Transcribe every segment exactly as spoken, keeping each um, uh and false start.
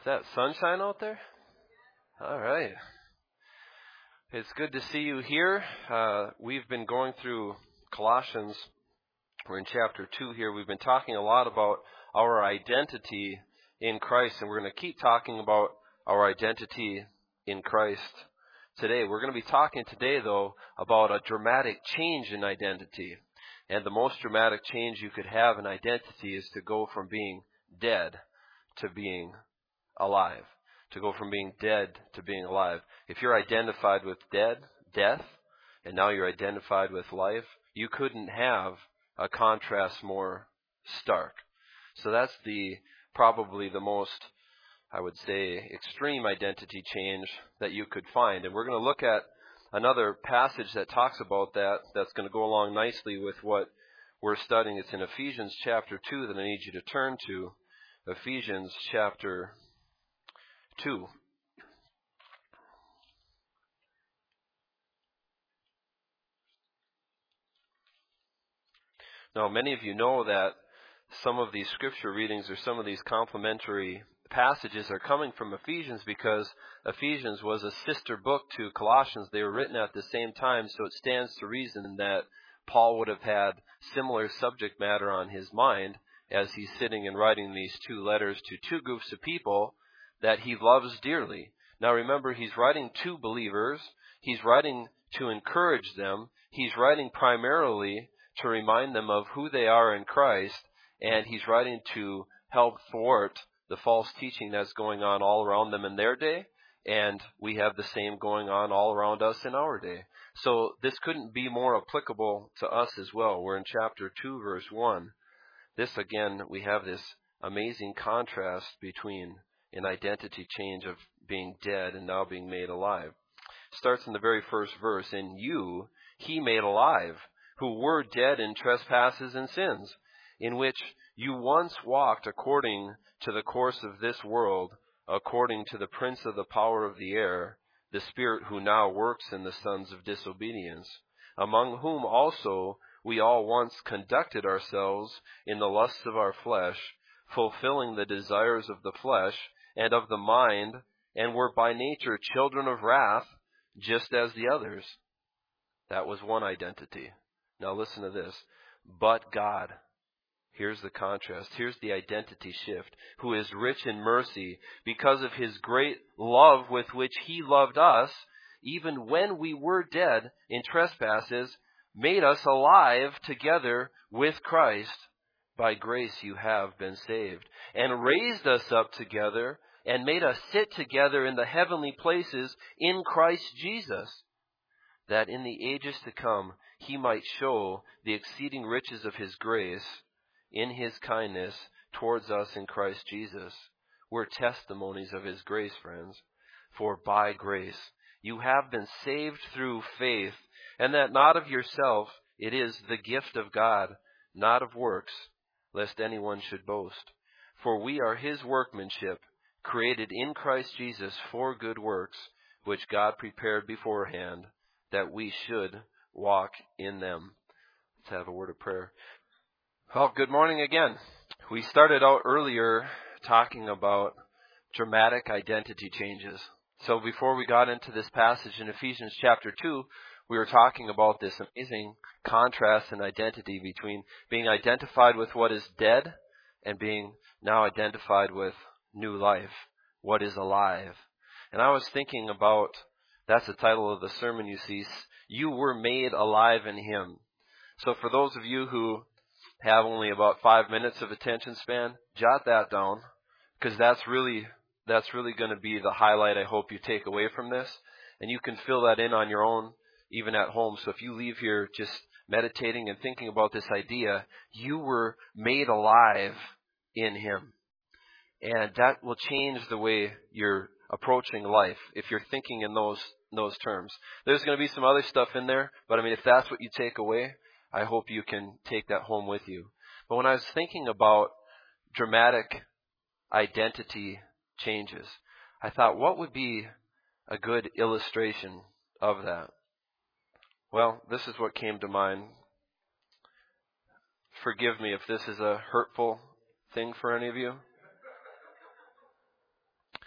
that sunshine out there? All right. It's good to see you here. Uh, we've been going through Colossians. We're in chapter two here. We've been talking a lot about our identity in Christ, and we're going to keep talking about our identity in Christ today. We're going to be talking today, though, about a dramatic change in identity. And the most dramatic change you could have in identity is to go from being dead to being alive. To go from being dead to being alive. If you're identified with dead, death, and now you're identified with life, you couldn't have a contrast more stark. So that's the probably the most, I would say, extreme identity change that you could find. And we're going to look at another passage that talks about that, that's going to go along nicely with what we're studying. It's in Ephesians chapter two that I need you to turn to. Ephesians chapter two. Now, many of you know that some of these scripture readings or some of these complementary passages are coming from Ephesians because Ephesians was a sister book to Colossians. They were written at the same time, so it stands to reason that Paul would have had similar subject matter on his mind as he's sitting and writing these two letters to two groups of people that he loves dearly. Now remember, he's writing to believers. He's writing to encourage them. He's writing primarily to remind them of who they are in Christ, and he's writing to help thwart the false teaching that's going on all around them in their day, and we have the same going on all around us in our day. So this couldn't be more applicable to us as well. We're in chapter two, verse one. This, again, we have this amazing contrast between an identity change of being dead and now being made alive. It starts in the very first verse. In you he made alive, who were dead in trespasses and sins, in which you once walked according to the course of this world, according to the prince of the power of the air, the spirit who now works in the sons of disobedience, among whom also we all once conducted ourselves in the lusts of our flesh, fulfilling the desires of the flesh and of the mind, and were by nature children of wrath, just as the others. That was one identity. Now listen to this. But God, here's the contrast, here's the identity shift, who is rich in mercy, because of his great love with which he loved us, even when we were dead in trespasses, made us alive together with Christ. By grace you have been saved, and raised us up together, and made us sit together in the heavenly places in Christ Jesus, that in the ages to come he might show the exceeding riches of his grace in his kindness towards us in Christ Jesus. We're testimonies of his grace, friends. For by grace you have been saved through faith, and that not of yourself, it is the gift of God, not of works, lest anyone should boast. For we are his workmanship, created in Christ Jesus for good works, which God prepared beforehand, that we should walk in them. Let's have a word of prayer. Well, good morning again. We started out earlier talking about dramatic identity changes. So before we got into this passage in Ephesians chapter two, we were talking about this amazing contrast in identity between being identified with what is dead and being now identified with new life, what is alive. And I was thinking about, that's the title of the sermon you see, you were made alive in him. So for those of you who have only about five minutes of attention span, jot that down, because that's really that's really going to be the highlight I hope you take away from this. And you can fill that in on your own, even at home. So if you leave here just meditating and thinking about this idea, you were made alive in him. And that will change the way you're approaching life if you're thinking in those those terms. There's going to be some other stuff in there, but I mean, if that's what you take away, I hope you can take that home with you. But when I was thinking about dramatic identity changes, I thought, what would be a good illustration of that? Well, this is what came to mind. Forgive me if this is a hurtful thing for any of you.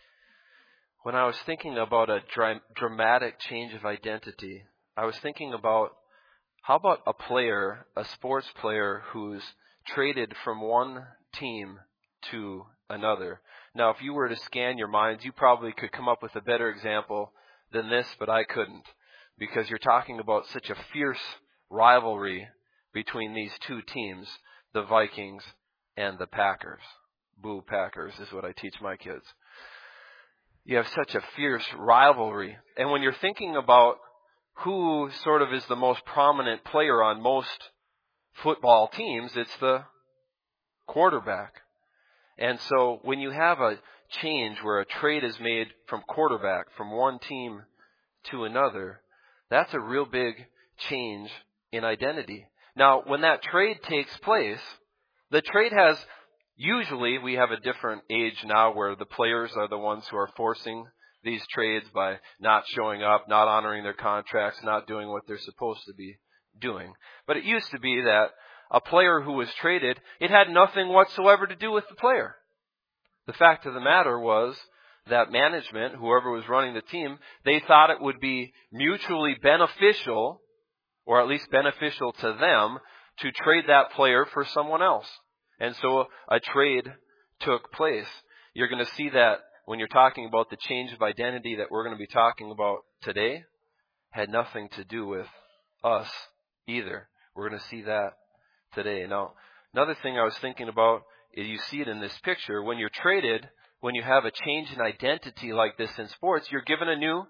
when I was thinking about a dra- dramatic change of identity, I was thinking about how about a player, a sports player who's traded from one team to another. Now, if you were to scan your minds, you probably could come up with a better example than this, but I couldn't, because you're talking about such a fierce rivalry between these two teams, the Vikings and the Packers. Boo Packers is what I teach my kids. You have such a fierce rivalry. And when you're thinking about who sort of is the most prominent player on most football teams, it's the quarterback. And so when you have a change where a trade is made from quarterback, from one team to another, that's a real big change in identity. Now, when that trade takes place, the trade has, usually we have a different age now where the players are the ones who are forcing these trades by not showing up, not honoring their contracts, not doing what they're supposed to be doing. But it used to be that a player who was traded, it had nothing whatsoever to do with the player. The fact of the matter was that management, whoever was running the team, they thought it would be mutually beneficial, or at least beneficial to them, to trade that player for someone else. And so a trade took place. You're going to see that when you're talking about the change of identity that we're going to be talking about today, had nothing to do with us either. We're going to see that today. Now, another thing I was thinking about is you see it in this picture. When you're traded, when you have a change in identity like this in sports, you're given a new,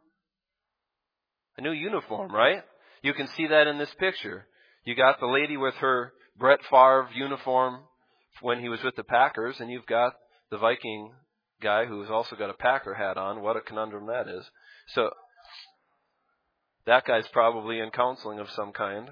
a new uniform, right? You can see that in this picture. You got the lady with her Brett Favre uniform when he was with the Packers, and you've got the Viking guy who's also got a Packer hat on. What a conundrum that is. So that guy's probably in counseling of some kind.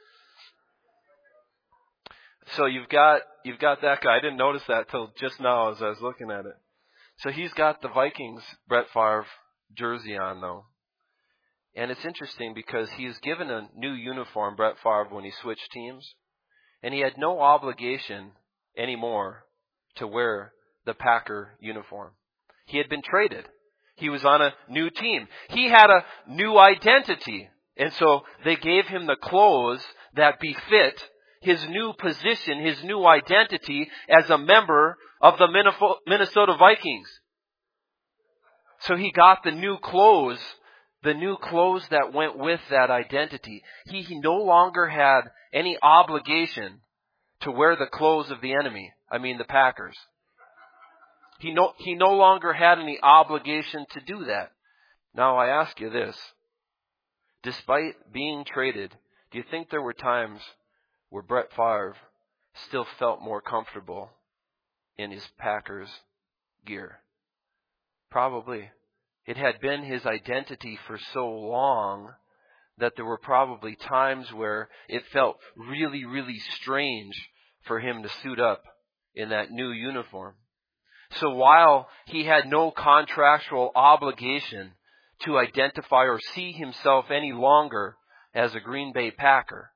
So you've got you've got that guy. I didn't notice that till just now as I was looking at it. So he's got the Vikings Brett Favre jersey on though. And it's interesting because he was given a new uniform, Brett Favre, when he switched teams. And he had no obligation anymore to wear the Packer uniform. He had been traded. He was on a new team. He had a new identity. And so they gave him the clothes that befit his new position, his new identity as a member of the Minnesota Vikings. So he got the new clothes, the new clothes that went with that identity. He, he no longer had any obligation to wear the clothes of the enemy. I mean the Packers. He no, he no longer had any obligation to do that. Now I ask you this. Despite being traded, do you think there were times where Brett Favre still felt more comfortable in his Packers gear? Probably. It had been his identity for so long that there were probably times where it felt really, really strange for him to suit up in that new uniform. So while he had no contractual obligation to identify or see himself any longer as a Green Bay Packer,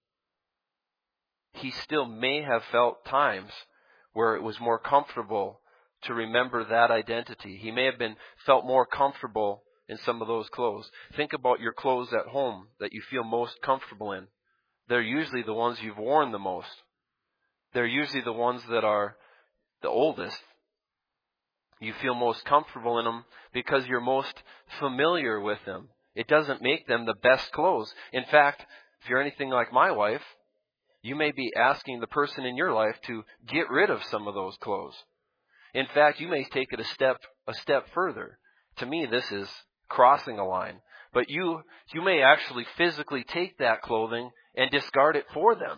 he still may have felt times where it was more comfortable to remember that identity. He may have been felt more comfortable in some of those clothes. Think about your clothes at home that you feel most comfortable in. They're usually the ones you've worn the most. They're usually the ones that are the oldest. You feel most comfortable in them because you're most familiar with them. It doesn't make them the best clothes. In fact, if you're anything like my wife, you may be asking the person in your life to get rid of some of those clothes. In fact, you may take it a step a step further. To me, this is crossing a line. But you you may actually physically take that clothing and discard it for them.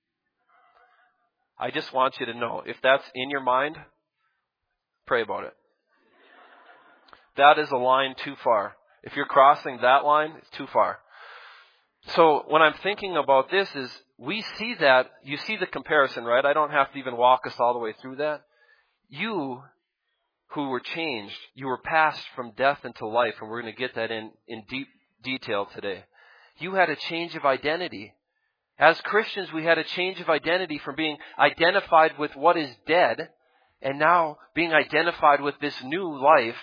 I just want you to know, if that's in your mind, pray about it. That is a line too far. If you're crossing that line, it's too far. So when I'm thinking about this is, we see that, you see the comparison, right? I don't have to even walk us all the way through that. You who were changed, you were passed from death into life, and we're going to get that in, in deep detail today. You had a change of identity. As Christians, we had a change of identity from being identified with what is dead, and now being identified with this new life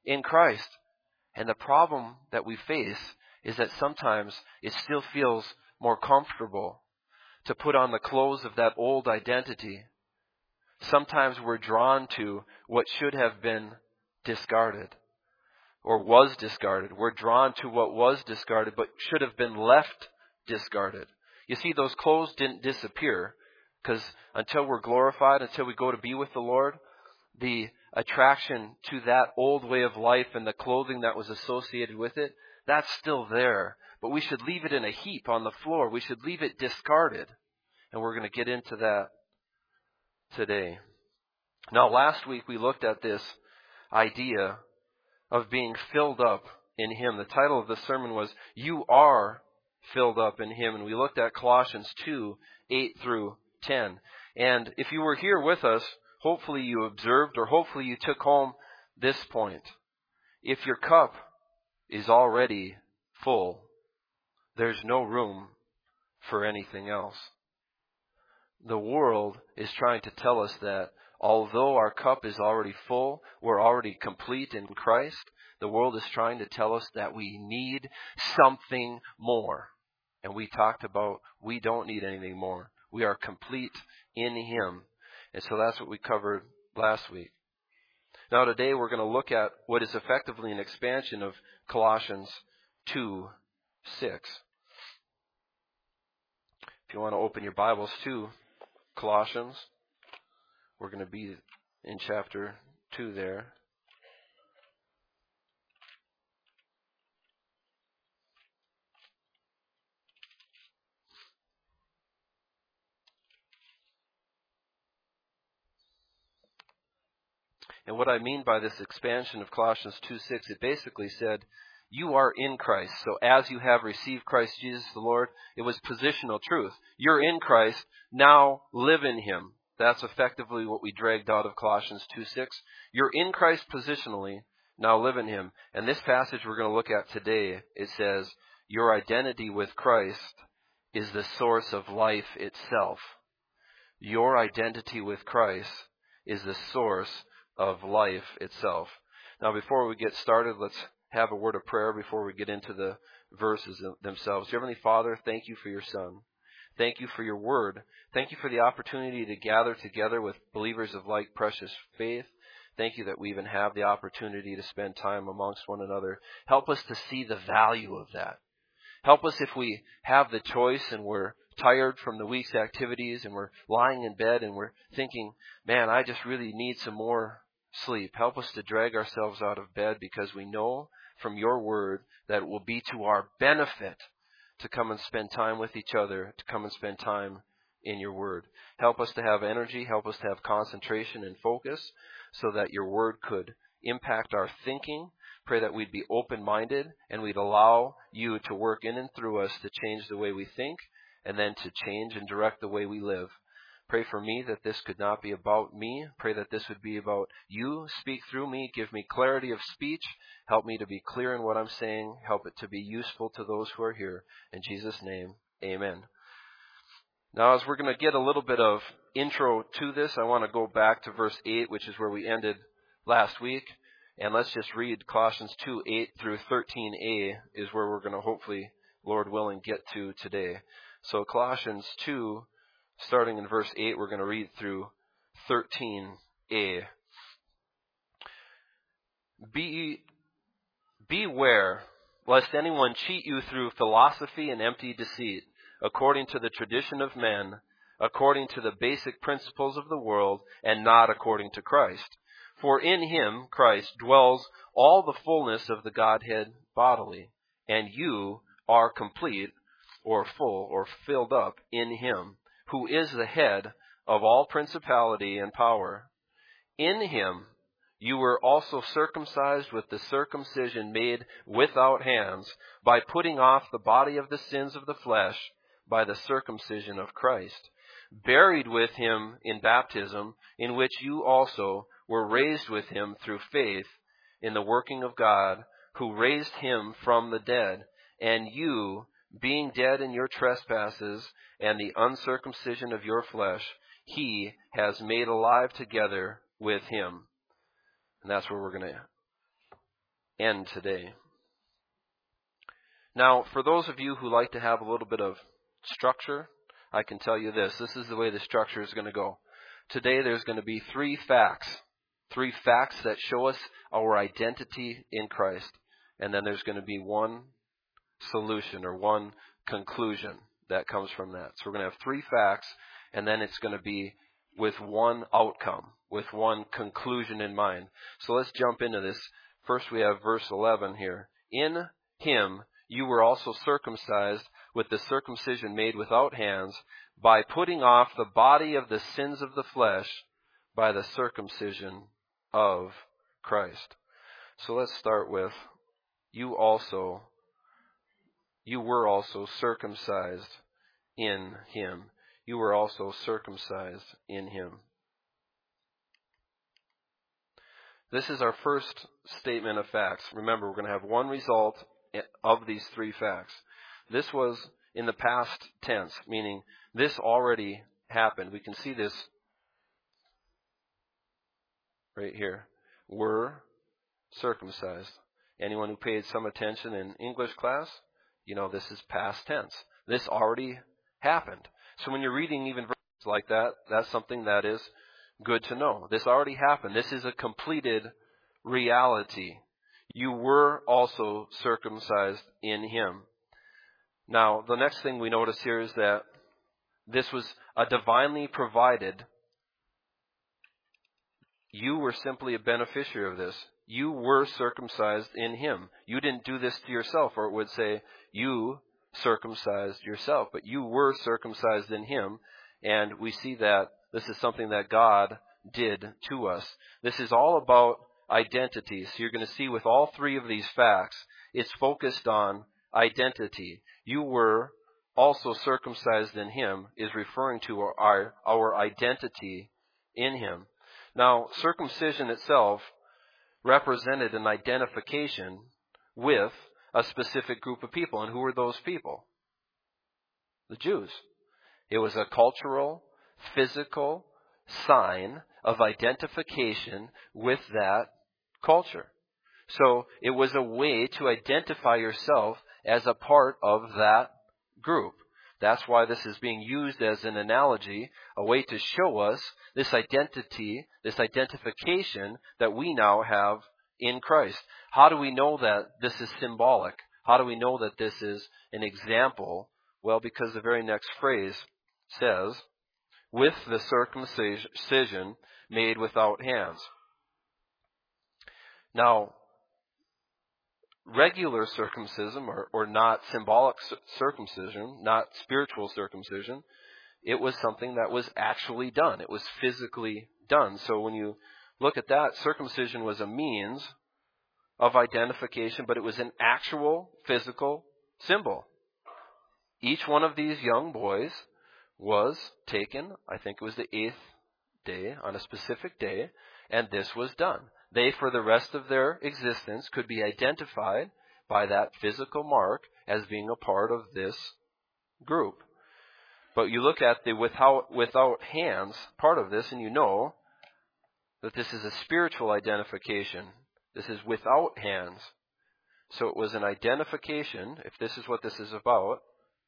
in Christ. And the problem that we face is that sometimes it still feels more comfortable to put on the clothes of that old identity. Sometimes we're drawn to what should have been discarded or was discarded. We're drawn to what was discarded but should have been left discarded. You see, those clothes didn't disappear because until we're glorified, until we go to be with the Lord, the attraction to that old way of life and the clothing that was associated with it, that's still there. But we should leave it in a heap on the floor. We should leave it discarded. And we're going to get into that today. Now, last week we looked at this idea of being filled up in Him. The title of the sermon was, You Are Filled Up in Him. And we looked at Colossians two, eight through ten. And if you were here with us, hopefully you observed or hopefully you took home this point. If your cup is already full, there's no room for anything else. The world is trying to tell us that although our cup is already full, we're already complete in Christ, the world is trying to tell us that we need something more. And we talked about we don't need anything more. We are complete in Him. And so that's what we covered last week. Now today we're going to look at what is effectively an expansion of Colossians two, six. If you want to open your Bibles to Colossians, we're going to be in chapter two there. And what I mean by this expansion of Colossians two six, it basically said, you are in Christ. So as you have received Christ Jesus the Lord, it was positional truth. You're in Christ, now live in Him. That's effectively what we dragged out of Colossians two six. You're in Christ positionally, now live in Him. And this passage we're going to look at today, it says, your identity with Christ is the source of life itself. Your identity with Christ is the source of life itself. Now, before we get started, let's have a word of prayer before we get into the verses themselves. Dear Heavenly Father, thank you for your Son. Thank you for your word. Thank you for the opportunity to gather together with believers of like precious faith. Thank you that we even have the opportunity to spend time amongst one another. Help us to see the value of that. Help us if we have the choice and we're tired from the week's activities and we're lying in bed and we're thinking, man, I just really need some more sleep. Help us to drag ourselves out of bed because we know from your word that it will be to our benefit to come and spend time with each other, to come and spend time in your word. Help us to have energy. Help us to have concentration and focus so that your word could impact our thinking. Pray that we'd be open-minded and we'd allow you to work in and through us to change the way we think and then to change and direct the way we live. Pray for me that this could not be about me. Pray that this would be about you. Speak through me. Give me clarity of speech. Help me to be clear in what I'm saying. Help it to be useful to those who are here. In Jesus' name, amen. Now, as we're going to get a little bit of intro to this, I want to go back to verse eight, which is where we ended last week. And let's just read Colossians two, eight through thirteen a is where we're going to hopefully, Lord willing, get to today. So Colossians two, starting in verse eight, we're going to read through thirteen a. Be, beware lest anyone cheat you through philosophy and empty deceit, according to the tradition of men, according to the basic principles of the world, and not according to Christ. For in Him, Christ, dwells all the fullness of the Godhead bodily, and you are complete, or full, or filled up in Him, who is the head of all principality and power. In Him you were also circumcised with the circumcision made without hands, by putting off the body of the sins of the flesh by the circumcision of Christ, buried with Him in baptism, in which you also were raised with Him through faith in the working of God, who raised Him from the dead, and you, being dead in your trespasses and the uncircumcision of your flesh, He has made alive together with Him. And that's where we're going to end today. Now, for those of you who like to have a little bit of structure, I can tell you this. This is the way the structure is going to go. Today there's going to be three facts. Three facts that show us our identity in Christ. And then there's going to be one solution or one conclusion that comes from that. So we're going to have three facts, and then it's going to be with one outcome, with one conclusion in mind. So let's jump into this. First we have verse eleven here. In him you were also circumcised with the circumcision made without hands, by putting off the body of the sins of the flesh by the circumcision of Christ. So let's start with, you also, you were also circumcised in him. You were also circumcised in him. This is our first statement of facts. Remember, we're going to have one result of these three facts. This was in the past tense, meaning this already happened. We can see this right here. Were circumcised. Anyone who paid some attention in English class, you know this is past tense. This already happened. So when you're reading even verses like that, that's something that is good to know. This already happened. This is a completed reality. You were also circumcised in him. Now, the next thing we notice here is that this was a divinely provided. You were simply a beneficiary of this. You were circumcised in him. You didn't do this to yourself, or it would say you circumcised yourself. But you were circumcised in him, and we see that this is something that God did to us. This is all about identity. So you're going to see with all three of these facts, it's focused on identity. You were also circumcised in him is referring to our, our identity in him. Now, circumcision itself represented an identification with a specific group of people. And who were those people? The Jews. It was a cultural, physical sign of identification with that culture. So it was a way to identify yourself as a part of that group. That's why this is being used as an analogy, a way to show us this identity, this identification that we now have in Christ. How do we know that this is symbolic? How do we know that this is an example? Well, because the very next phrase says, with the circumcision made without hands. Now, regular circumcision, or, or not symbolic circumcision, not spiritual circumcision, it was something that was actually done. It was physically done. So when you look at that, circumcision was a means of identification, but it was an actual physical symbol. Each one of these young boys was taken, I think it was the eighth day, on a specific day, and this was done. They, for the rest of their existence, could be identified by that physical mark as being a part of this group. But you look at the without, without hands part of this, and you know that this is a spiritual identification. This is without hands. So it was an identification, if this is what this is about.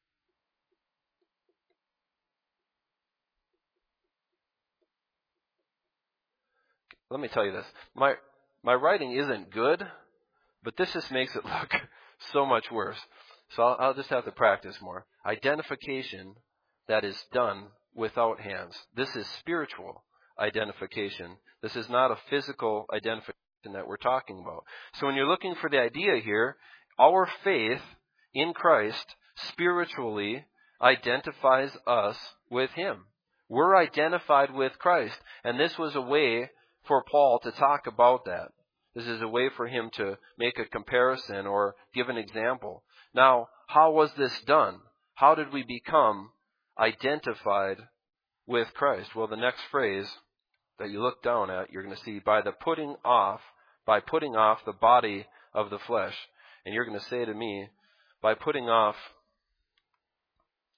Let me tell you this. My my writing isn't good, but this just makes it look so much worse. So I'll, I'll just have to practice more. Identification that is done without hands. This is spiritual identification. This is not a physical identification that we're talking about. So when you're looking for the idea here, our faith in Christ spiritually identifies us with him. We're identified with Christ. And this was a way for Paul to talk about that. This is a way for him to make a comparison or give an example. Now, how was this done? How did we become identified with Christ? Well, the next phrase that you look down at, you're going to see by the putting off, by putting off the body of the flesh. And you're going to say to me, by putting off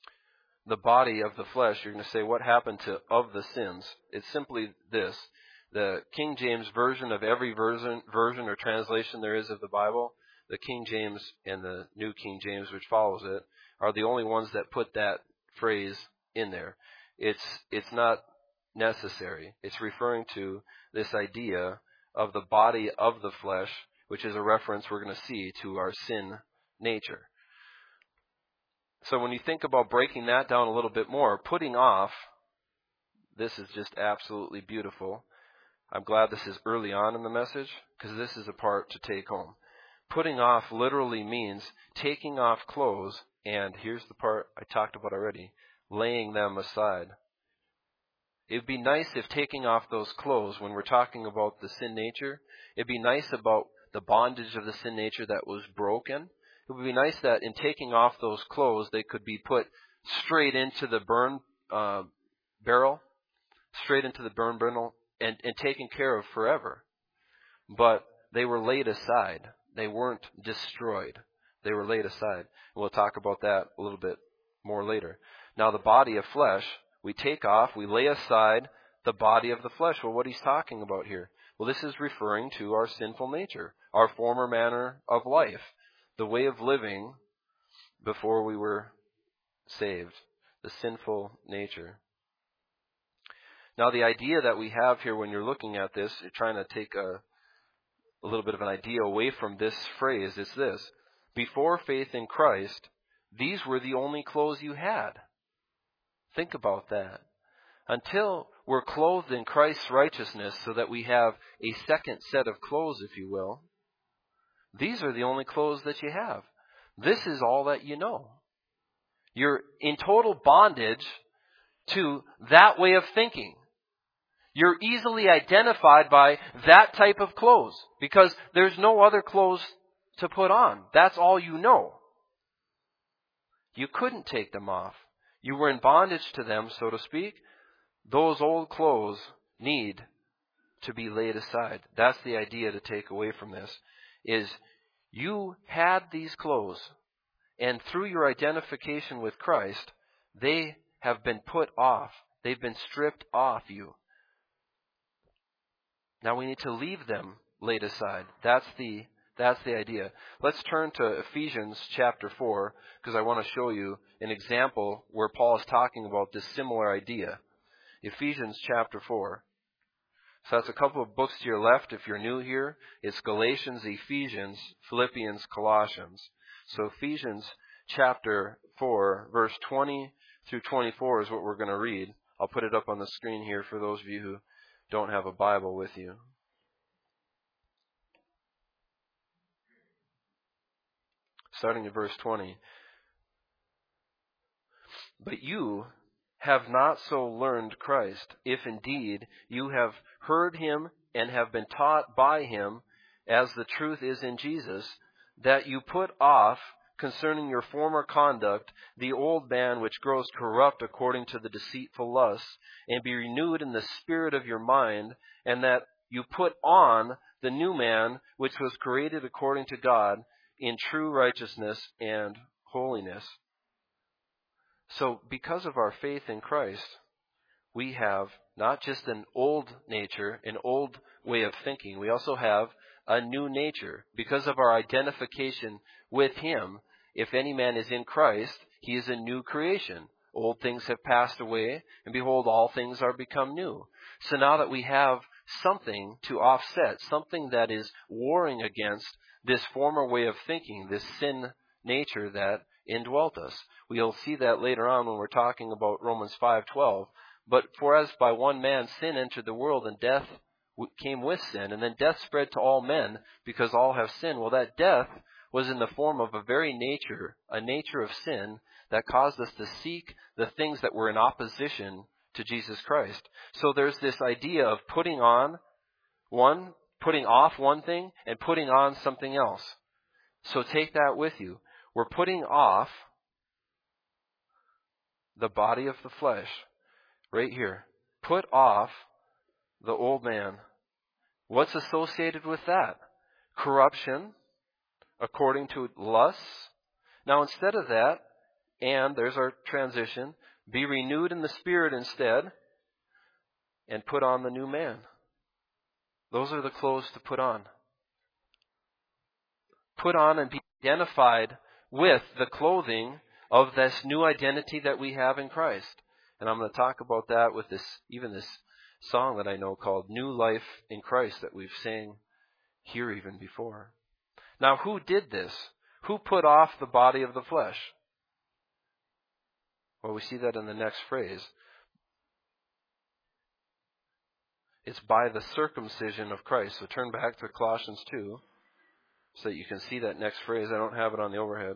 the body of the flesh, you're going to say, what happened to of the sins? It's simply this. the King James version of every version, version or translation there is of the Bible, the King James and the New King James, which follows it, are the only ones that put that phrase in there. It's it's not necessary. It's referring to this idea of the body of the flesh, which is a reference we're going to see to our sin nature. So when you think about breaking that down a little bit more, putting off, this is just absolutely beautiful. I'm glad this is early on in the message, because this is a part to take home. Putting off literally means taking off clothes, and here's the part I talked about already, laying them aside. It would be nice if taking off those clothes, when we're talking about the sin nature, it'd be nice about the bondage of the sin nature that was broken. It would be nice that in taking off those clothes, they could be put straight into the burn uh, barrel, straight into the burn barrel, and, and taken care of forever. But they were laid aside. They weren't destroyed. They were laid aside. We'll talk about that a little bit more later. Now, the body of flesh, we take off, we lay aside the body of the flesh. Well, what he's talking about here? Well, this is referring to our sinful nature, our former manner of life, the way of living before we were saved, the sinful nature. Now, the idea that we have here when you're looking at this, you're trying to take a, a little bit of an idea away from this phrase, is this. Before faith in Christ, these were the only clothes you had. Think about that. Until we're clothed in Christ's righteousness so that we have a second set of clothes, if you will, these are the only clothes that you have. This is all that you know. You're in total bondage to that way of thinking. You're easily identified by that type of clothes because there's no other clothes to put on. That's all you know. You couldn't take them off. You were in bondage to them, so to speak. Those old clothes need to be laid aside. That's the idea to take away from this, is you had these clothes, and through your identification with Christ, they have been put off. They've been stripped off you. Now we need to leave them laid aside. That's the That's the idea. Let's turn to Ephesians chapter four, because I want to show you an example where Paul is talking about this similar idea. Ephesians chapter four. So that's a couple of books to your left. If you're new here, it's Galatians, Ephesians, Philippians, Colossians. So Ephesians chapter four, verse twenty through twenty-four is what we're going to read. I'll put it up on the screen here for those of you who don't have a Bible with you. Starting at verse twenty. But you have not so learned Christ, if indeed you have heard him and have been taught by him, as the truth is in Jesus, that you put off concerning your former conduct the old man which grows corrupt according to the deceitful lusts, and be renewed in the spirit of your mind, and that you put on the new man which was created according to God in true righteousness and holiness. So because of our faith in Christ, we have not just an old nature, an old way of thinking, we also have a new nature. Because of our identification with him, if any man is in Christ, he is a new creation. Old things have passed away, and behold, all things are become new. So now that we have something to offset, something that is warring against this former way of thinking, this sin nature that indwelt us. We'll see that later on when we're talking about Romans five twelve. But for as by one man sin entered the world, and death came with sin, and then death spread to all men because all have sinned. Well, that death was in the form of a very nature, a nature of sin that caused us to seek the things that were in opposition to Jesus Christ. So there's this idea of putting on one, putting off one thing, and putting on something else. So take that with you. We're putting off the body of the flesh right here. Put off the old man. What's associated with that? Corruption, according to lusts. Now instead of that, and there's our transition, be renewed in the spirit instead, and put on the new man. Those are the clothes to put on. Put on and be identified with the clothing of this new identity that we have in Christ. And I'm going to talk about that with this, even this song that I know called New Life in Christ that we've sang here even before. Now, who did this? Who put off the body of the flesh? Well, we see that in the next phrase. It's by the circumcision of Christ. So turn back to Colossians two so that you can see that next phrase. I don't have it on the overhead.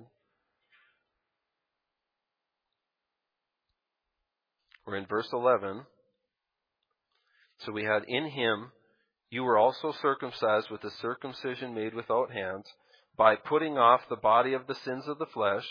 We're in verse eleven. So we had, in him you were also circumcised with a circumcision made without hands, by putting off the body of the sins of the flesh.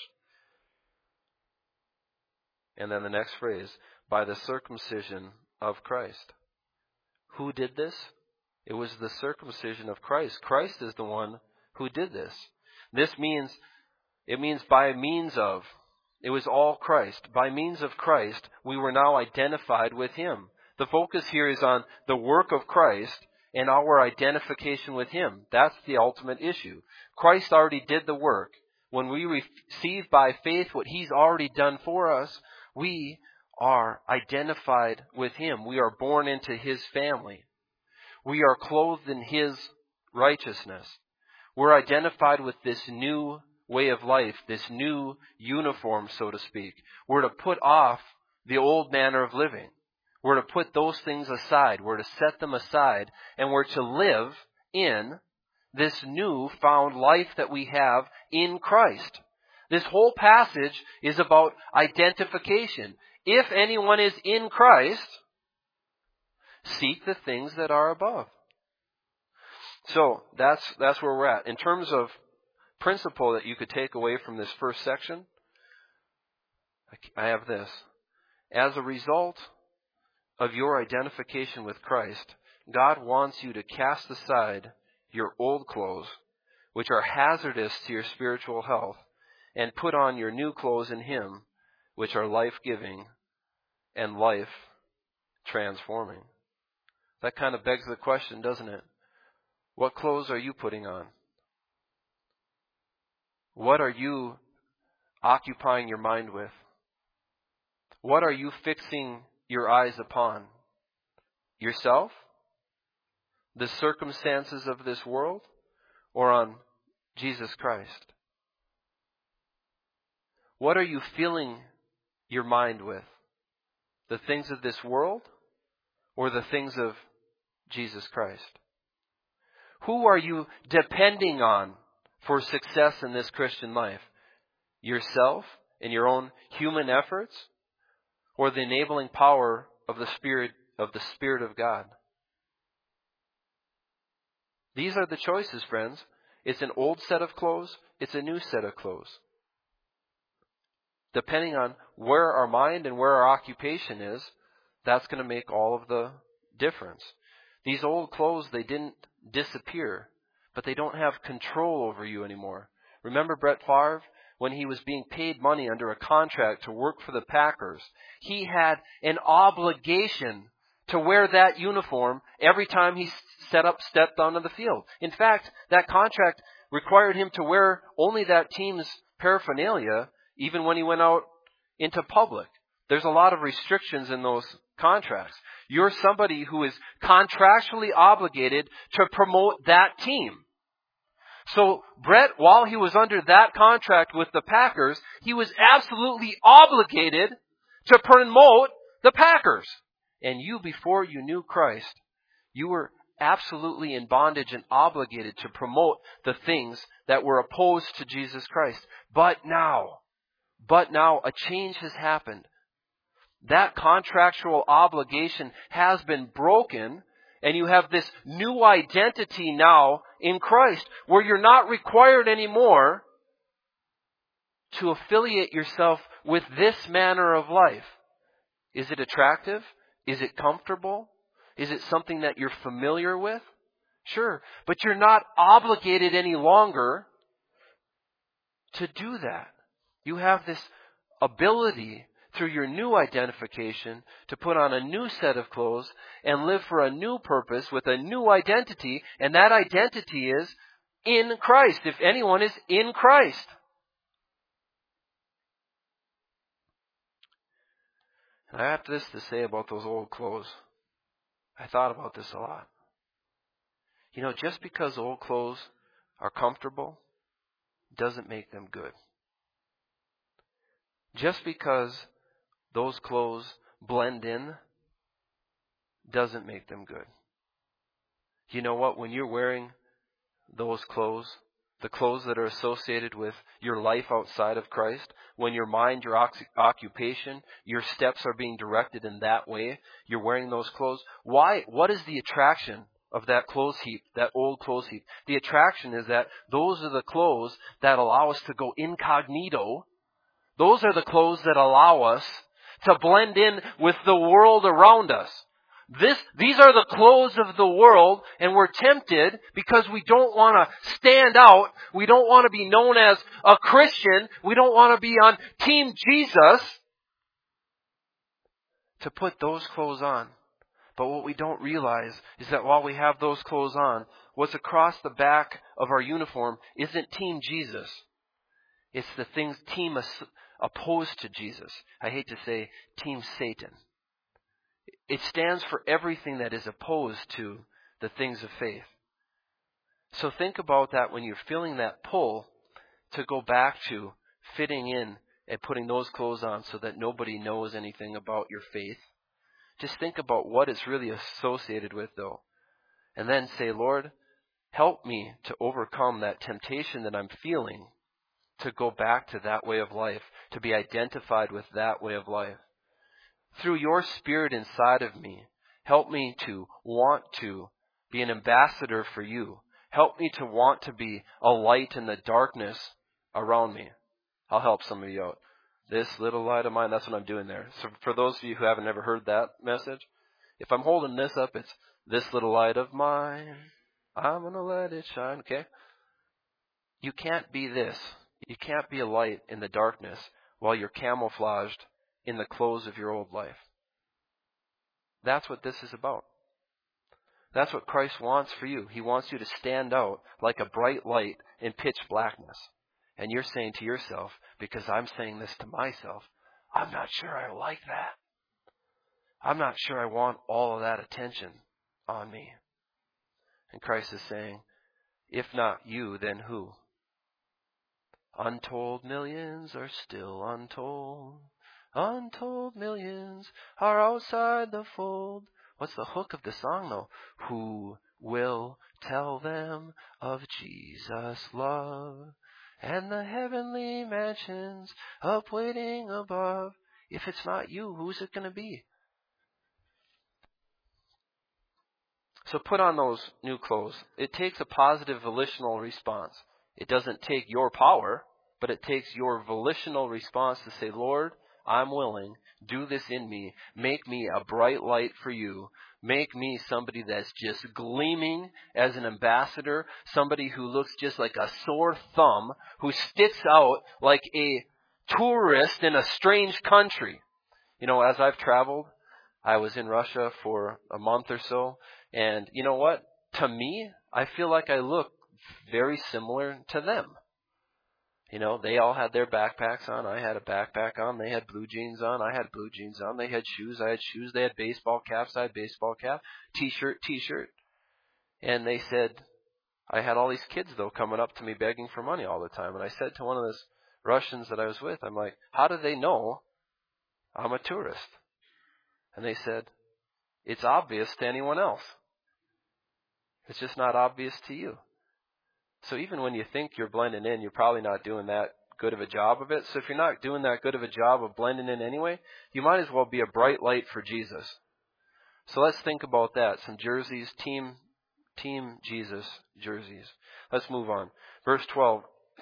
And then the next phrase, by the circumcision of Christ. Who did this? It was the circumcision of Christ. Christ is the one who did this. This means, it means by means of. It was all Christ. By means of Christ, we were now identified with him. The focus here is on the work of Christ and our identification with him. That's the ultimate issue. Christ already did the work. When we receive by faith what he's already done for us, we are identified with him. We are born into his family. We are clothed in his righteousness. We're identified with this new way of life, this new uniform, so to speak. We're to put off the old manner of living. We're to put those things aside. We're to set them aside. And we're to live in this new found life that we have in Christ. This whole passage is about identification. If anyone is in Christ, seek the things that are above. So that's that's where we're at. In terms of principle that you could take away from this first section, I have this. As a result of your identification with Christ, God wants you to cast aside your old clothes, which are hazardous to your spiritual health, and put on your new clothes in him, which are life-giving and life-transforming. That kind of begs the question, doesn't it? What clothes are you putting on? What are you occupying your mind with? What are you fixing your eyes upon? Yourself? The circumstances of this world? Or on Jesus Christ? What are you filling your mind with? The things of this world or the things of Jesus Christ? Who are you depending on for success in this Christian life? Yourself and your own human efforts, or the enabling power of the Spirit of the Spirit of God? These are the choices, friends. It's an old set of clothes. It's a new set of clothes. Depending on where our mind and where our occupation is, that's going to make all of the difference. These old clothes, they didn't disappear, but they don't have control over you anymore. Remember Brett Favre? When he was being paid money under a contract to work for the Packers, he had an obligation to wear that uniform every time he set up, stepped onto the field. In fact, that contract required him to wear only that team's paraphernalia even when he went out into public. There's a lot of restrictions in those contracts. You're somebody who is contractually obligated to promote that team. So Brett, while he was under that contract with the Packers, he was absolutely obligated to promote the Packers. And you, before you knew Christ, you were absolutely in bondage and obligated to promote the things that were opposed to Jesus Christ. But now, but now a change has happened. That contractual obligation has been broken, and you have this new identity now in Christ, where you're not required anymore to affiliate yourself with this manner of life. Is it attractive? Is it comfortable? Is it something that you're familiar with? Sure, but you're not obligated any longer to do that. You have this ability, through your new identification to put on a new set of clothes and live for a new purpose with a new identity, and that identity is in Christ, if anyone is in Christ. And I have this to say about those old clothes. I thought about this a lot. You know, just because old clothes are comfortable doesn't make them good. Just because those clothes blend in doesn't make them good. You know what? When you're wearing those clothes, the clothes that are associated with your life outside of Christ, when your mind, your occupation, your steps are being directed in that way, you're wearing those clothes. Why? What is the attraction of that clothes heap, that old clothes heap? The attraction is that those are the clothes that allow us to go incognito. Those are the clothes that allow us to blend in with the world around us. This, these are the clothes of the world, and we're tempted because we don't want to stand out. We don't want to be known as a Christian. We don't want to be on Team Jesus to put those clothes on. But what we don't realize is that while we have those clothes on, what's across the back of our uniform isn't Team Jesus. It's the things team opposed to Jesus. I hate to say Team Satan. It stands for everything that is opposed to the things of faith. So think about that when you're feeling that pull to go back to fitting in and putting those clothes on so that nobody knows anything about your faith. Just think about what it's really associated with, though. And then say, Lord, help me to overcome that temptation that I'm feeling to go back to that way of life, to be identified with that way of life. Through your Spirit inside of me, help me to want to be an ambassador for you. Help me to want to be a light in the darkness around me. I'll help some of you out. This little light of mine, that's what I'm doing there. So for those of you who haven't ever heard that message, if I'm holding this up, it's this little light of mine. I'm going to let it shine, okay? You can't be this. You can't be a light in the darkness while you're camouflaged in the clothes of your old life. That's what this is about. That's what Christ wants for you. He wants you to stand out like a bright light in pitch blackness. And you're saying to yourself, because I'm saying this to myself, I'm not sure I like that. I'm not sure I want all of that attention on me. And Christ is saying, if not you, then who? Untold millions are still untold. Untold millions are outside the fold. What's the hook of the song, though? Who will tell them of Jesus' love and the heavenly mansions up waiting above? If it's not you, who's it going to be? So put on those new clothes. It takes a positive volitional response. It doesn't take your power, but it takes your volitional response to say, Lord, I'm willing. Do this in me. Make me a bright light for you. Make me somebody that's just gleaming as an ambassador. Somebody who looks just like a sore thumb, who sticks out like a tourist in a strange country. You know, as I've traveled, I was in Russia for a month or so. And you know what? To me, I feel like I look very similar to them. You know, they all had their backpacks on. I had a backpack on. They had blue jeans on. I had blue jeans on. They had shoes. I had shoes. They had baseball caps. I had baseball cap. T-shirt, T-shirt. And they said, I had all these kids, though, coming up to me begging for money all the time. And I said to one of those Russians that I was with, I'm like, how do they know I'm a tourist? And they said, it's obvious to anyone else. It's just not obvious to you. So even when you think you're blending in, you're probably not doing that good of a job of it. So if you're not doing that good of a job of blending in anyway, you might as well be a bright light for Jesus. So let's think about that. Some jerseys, team, team Jesus jerseys. Let's move on. Verse twelve.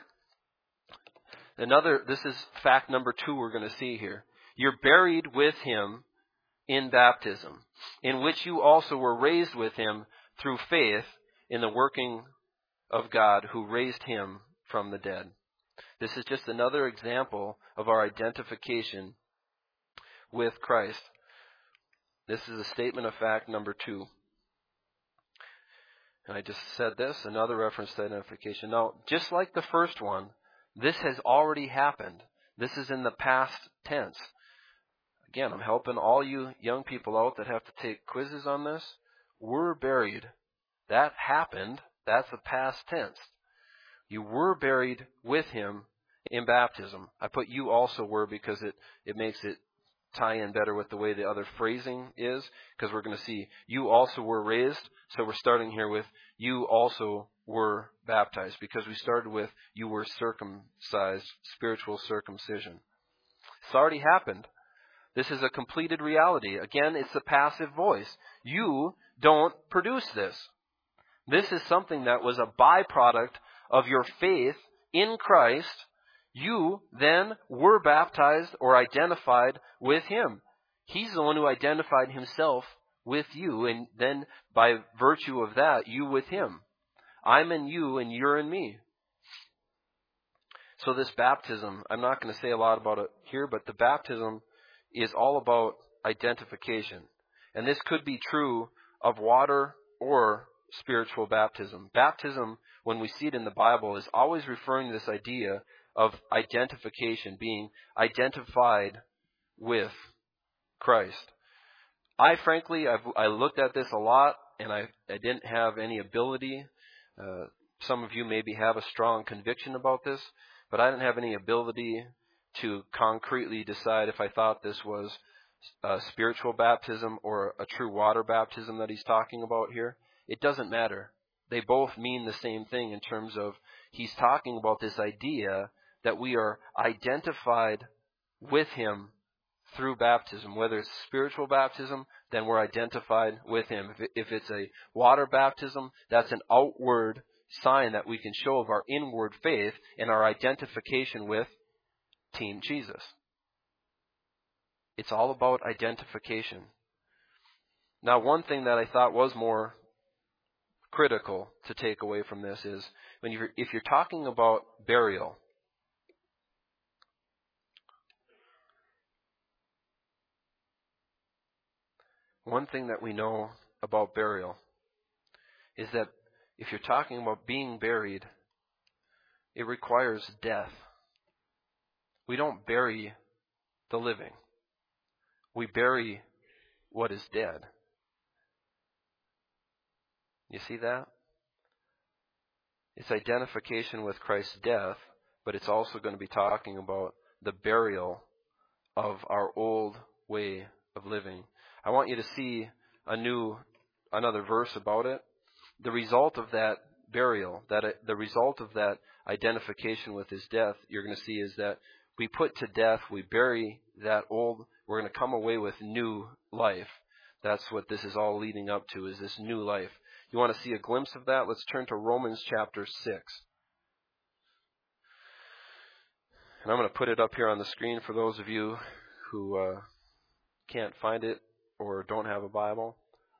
Another, this is fact number two we're going to see here. You're buried with him in baptism, in which you also were raised with him through faith in the working of God who raised him from the dead. This is just another example of our identification with Christ. This is a statement of fact number two. And I just said this, another reference to identification. Now, just like the first one, this has already happened. This is in the past tense. Again, I'm helping all you young people out that have to take quizzes on this. We're buried. That happened. That's the past tense. You were buried with him in baptism. I put you also were because it, it makes it tie in better with the way the other phrasing is, because we're going to see you also were raised. So we're starting here with you also were baptized, because we started with you were circumcised, spiritual circumcision. It's already happened. This is a completed reality. Again, it's the passive voice. You don't produce this. This is something that was a byproduct of your faith in Christ. You then were baptized or identified with him. He's the one who identified himself with you, and then by virtue of that, you with him. I'm in you and you're in me. So this baptism, I'm not going to say a lot about it here, but the baptism is all about identification. And this could be true of water or spiritual baptism. Baptism, when we see it in the Bible, is always referring to this idea of identification, being identified with Christ. I frankly, I've, I looked at this a lot, and I, I didn't have any ability. Uh, some of you maybe have a strong conviction about this, but I didn't have any ability to concretely decide if I thought this was a spiritual baptism or a true water baptism that he's talking about here. It doesn't matter. They both mean the same thing in terms of he's talking about this idea that we are identified with him through baptism. Whether it's spiritual baptism, then we're identified with him. If, it, if it's a water baptism, that's an outward sign that we can show of our inward faith and our identification with Team Jesus. It's all about identification. Now, one thing that I thought was more critical to take away from this is when you're, if you're talking about burial, one thing that we know about burial is that if you're talking about being buried, it requires death. We don't bury the living. We bury what is dead. You see that? It's identification with Christ's death, but it's also going to be talking about the burial of our old way of living. I want you to see a new, another verse about it. The result of that burial, that the result of that identification with his death, you're going to see is that we put to death, we bury that old, we're going to come away with new life. That's what this is all leading up to, is this new life. You want to see a glimpse of that? Let's turn to Romans chapter six. And I'm going to put it up here on the screen for those of you who uh, can't find it or don't have a Bible.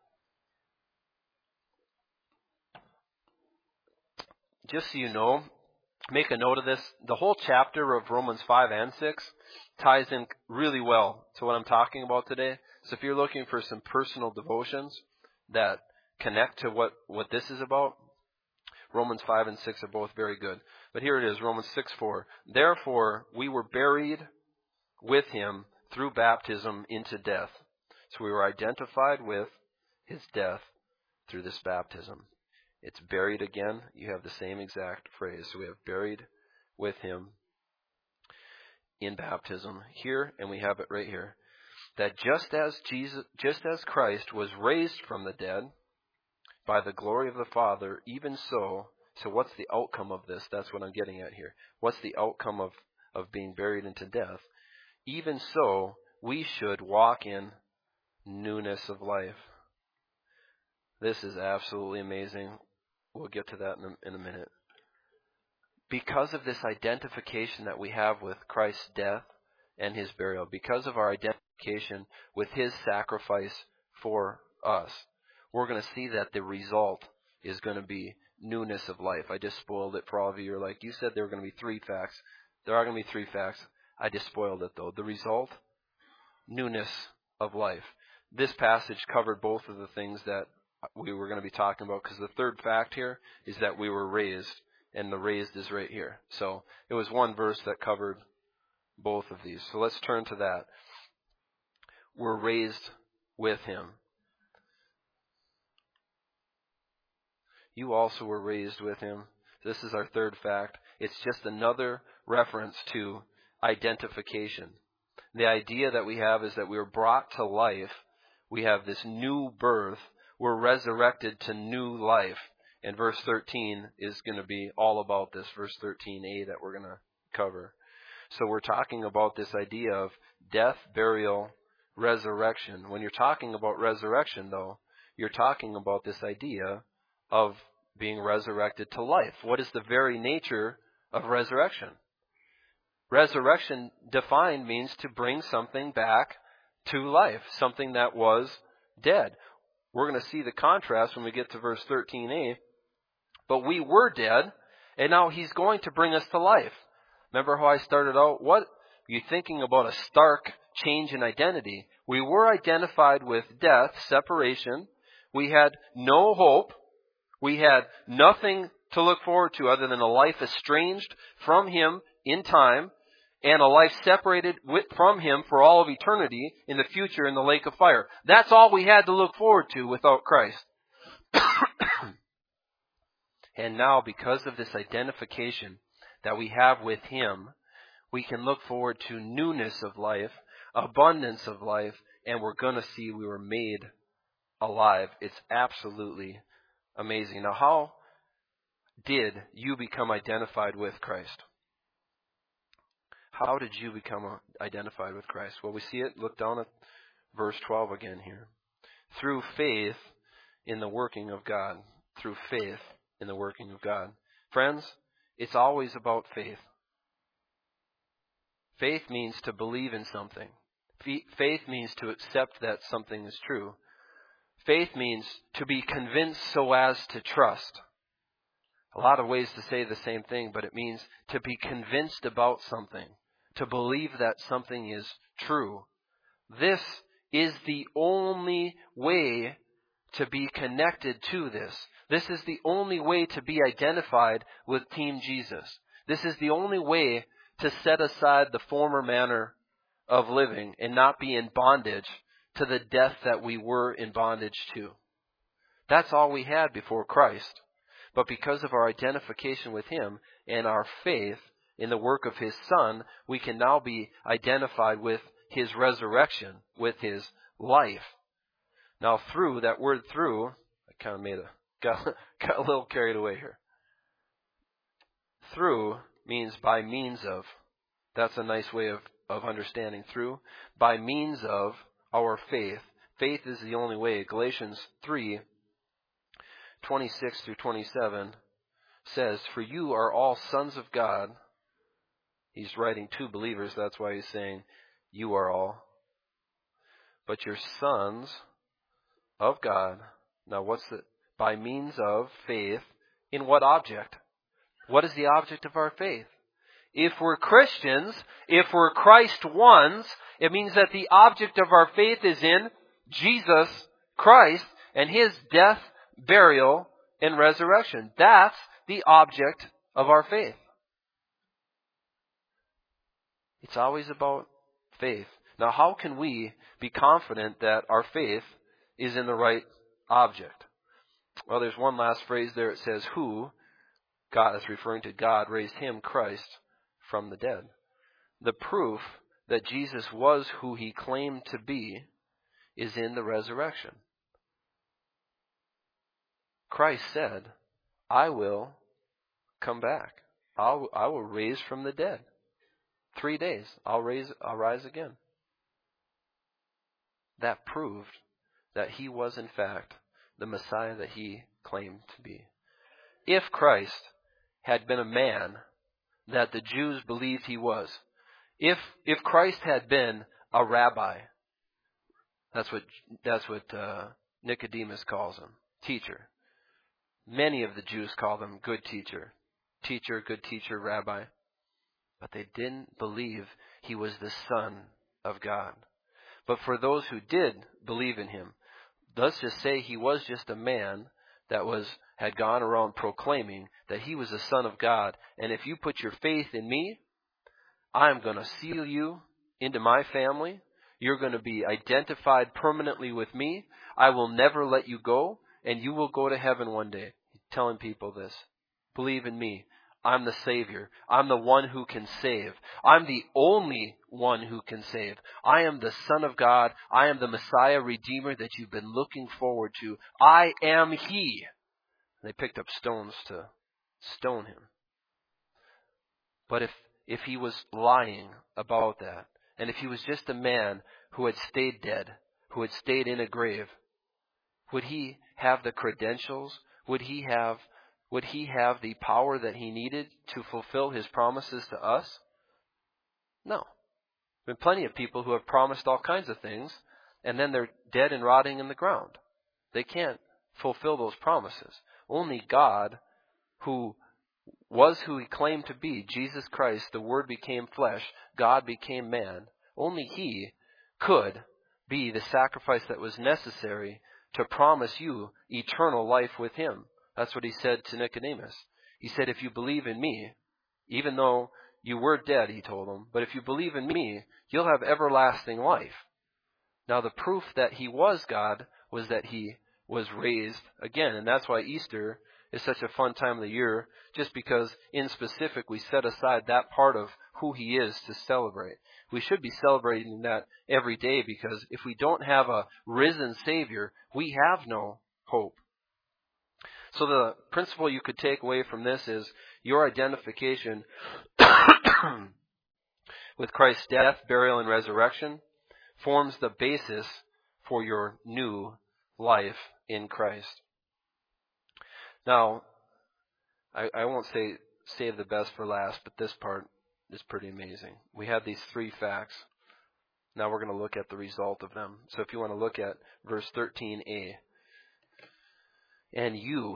Just so you know, make a note of this. The whole chapter of Romans five and six ties in really well to what I'm talking about today. So if you're looking for some personal devotions that connect to what, what this is about, Romans five and six are both very good. But here it is, Romans six four. Therefore, we were buried with him through baptism into death. So we were identified with his death through this baptism. It's buried again. You have the same exact phrase. So we have buried with him in baptism here, and we have it right here. That just as Jesus, just as Christ was raised from the dead by the glory of the Father, even so, so what's the outcome of this? That's what I'm getting at here. What's the outcome of, of being buried into death? Even so, we should walk in newness of life. This is absolutely amazing. We'll get to that in a, in a minute. Because of this identification that we have with Christ's death and his burial, because of our identification with his sacrifice for us, we're going to see that the result is going to be newness of life. I just spoiled it for all of you. You're like, you said there were going to be three facts. There are going to be three facts. I just spoiled it, though. The result newness of life. This passage covered both of the things that we were going to be talking about, because the third fact here is that we were raised, and the raised is right here. So it was one verse that covered both of these. So let's turn to that. We're raised with him. You also were raised with him. This is our third fact. It's just another reference to identification. The idea that we have is that we were brought to life. We have this new birth. We're resurrected to new life. And verse thirteen is going to be all about this, verse thirteen a that we're going to cover. So we're talking about this idea of death, burial, resurrection. When you're talking about resurrection, though, you're talking about this idea of being resurrected to life. What is the very nature of resurrection? Resurrection, defined, means to bring something back to life, something that was dead. We're going to see the contrast when we get to verse thirteen a. But we were dead, and now he's going to bring us to life. Remember how I started out? What? You're thinking about a stark change in identity. We were identified with death, separation. We had no hope. We had nothing to look forward to other than a life estranged from him in time, and a life separated with, from him for all of eternity in the future in the lake of fire. That's all we had to look forward to without Christ. And now, because of this identification that we have with him, we can look forward to newness of life, abundance of life, and we're going to see we were made alive. It's absolutely amazing. Now, how did you become identified with Christ? How did you become identified with Christ? Well, we see it. Look down at verse twelve again here. Through faith in the working of God. Through faith in the working of God. Friends, it's always about faith. Faith means to believe in something. Faith means to accept that something is true. Faith means to be convinced so as to trust. A lot of ways to say the same thing, but it means to be convinced about something, to believe that something is true. This is the only way to be connected to this. This is the only way to be identified with Team Jesus. This is the only way to set aside the former manner of living and not be in bondage to the death that we were in bondage to. That's all we had before Christ. But because of our identification with him and our faith in the work of his Son, we can now be identified with his resurrection, with his life. Now through, that word through, I kind of made a, got, got a little carried away here. Through means by means of. That's a nice way of, of understanding through. By means of our faith. Faith is the only way. Galatians three, twenty-six through twenty-seven says, for you are all sons of God. He's writing to believers, that's why he's saying, you are all. But you're sons of God. Now what's the, by means of faith, in what object? What is the object of our faith? If we're Christians, if we're Christ ones, it means that the object of our faith is in Jesus Christ and his death, burial, and resurrection. That's the object of our faith. It's always about faith. Now, how can we be confident that our faith is in the right object? Well, there's one last phrase there. It says, who, God is referring to God, raised him, Christ, from the dead. The proof that Jesus was who he claimed to be is in the resurrection. Christ said, I will come back. I'll, I will raise from the dead. Three days, I'll raise, I'll rise again. That proved that he was in fact the Messiah that he claimed to be. If Christ had been a man that the Jews believed he was, if if Christ had been a rabbi, that's what that's what uh, Nicodemus calls him, teacher. Many of the Jews call him good teacher, teacher, good teacher, rabbi. But they didn't believe he was the Son of God. But for those who did believe in him, let's just say he was just a man that was had gone around proclaiming that he was the Son of God. And if you put your faith in me, I'm going to seal you into my family. You're going to be identified permanently with me. I will never let you go, and you will go to heaven one day. He's telling people this. Believe in me. I'm the Savior. I'm the one who can save. I'm the only one who can save. I am the Son of God. I am the Messiah Redeemer that you've been looking forward to. I am He. They picked up stones to stone him. But if, if he was lying about that, and if he was just a man who had stayed dead, who had stayed in a grave, would he have the credentials? Would he have Would he have the power that he needed to fulfill his promises to us? No. There have been plenty of people who have promised all kinds of things, and then they're dead and rotting in the ground. They can't fulfill those promises. Only God, who was who he claimed to be, Jesus Christ, the Word became flesh, God became man, only he could be the sacrifice that was necessary to promise you eternal life with him. That's what he said to Nicodemus. He said, if you believe in me, even though you were dead, he told him, but if you believe in me, you'll have everlasting life. Now the proof that he was God was that he was raised again. And that's why Easter is such a fun time of the year, just because in specific we set aside that part of who he is to celebrate. We should be celebrating that every day, because if we don't have a risen Savior, we have no hope. So the principle you could take away from this is your identification with Christ's death, burial, and resurrection forms the basis for your new life in Christ. Now, I, I won't say save the best for last, but this part is pretty amazing. We have these three facts. Now we're going to look at the result of them. So if you want to look at verse thirteen a. And you,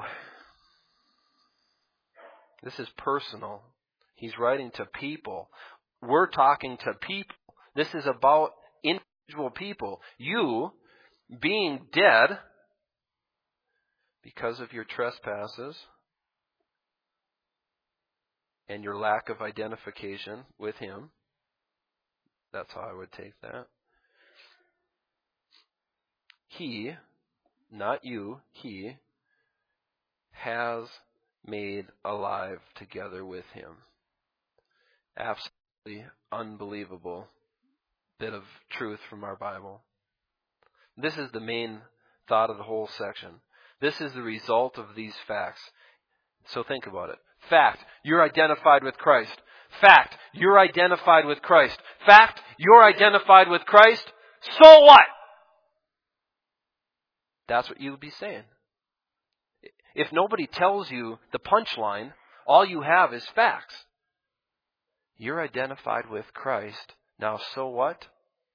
this is personal. He's writing to people. We're talking to people. This is about individual people. You, being dead because of your trespasses and your lack of identification with him. That's how I would take that. He, not you, he has made alive together with him. Absolutely unbelievable bit of truth from our Bible. This is the main thought of the whole section. This is the result of these facts. So think about it. Fact, you're identified with Christ. Fact, you're identified with Christ. Fact, you're identified with Christ. So what? That's what you would be saying. If nobody tells you the punchline, all you have is facts. You're identified with Christ. Now, so what?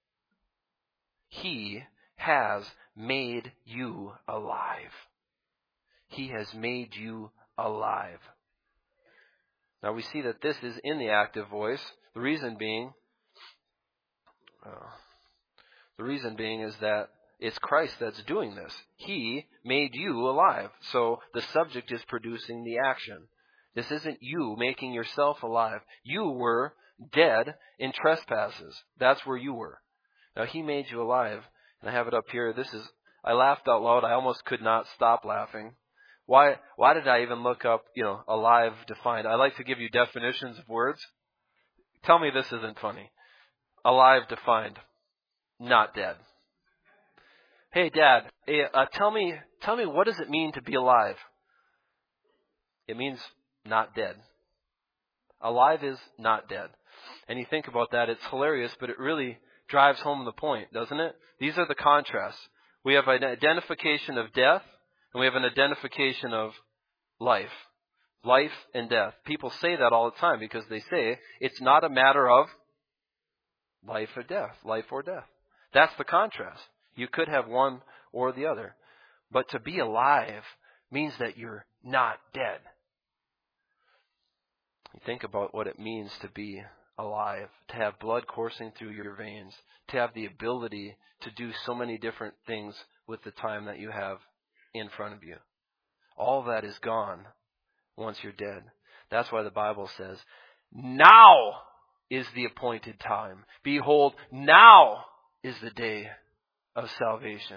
He has made you alive. He has made you alive. Now we see that this is in the active voice. The reason being, uh, the reason being is that it's Christ that's doing this. He made you alive. So the subject is producing the action. This isn't you making yourself alive. You were dead in trespasses. That's where you were. Now he made you alive. And I have it up here. This is, I laughed out loud. I almost could not stop laughing. Why, why did I even look up, you know, alive defined? I like to give you definitions of words. Tell me this isn't funny. Alive defined. Not dead. Hey, Dad, hey, uh, tell me, tell me, what does it mean to be alive? It means not dead. Alive is not dead. And you think about that, it's hilarious, but it really drives home the point, doesn't it? These are the contrasts. We have an identification of death, and we have an identification of life. Life and death. People say that all the time because they say it's not a matter of life or death, life or death. That's the contrast. You could have one or the other. But to be alive means that you're not dead. You think about what it means to be alive, to have blood coursing through your veins, to have the ability to do so many different things with the time that you have in front of you. All that is gone once you're dead. That's why the Bible says, now is the appointed time. Behold, now is the day of salvation.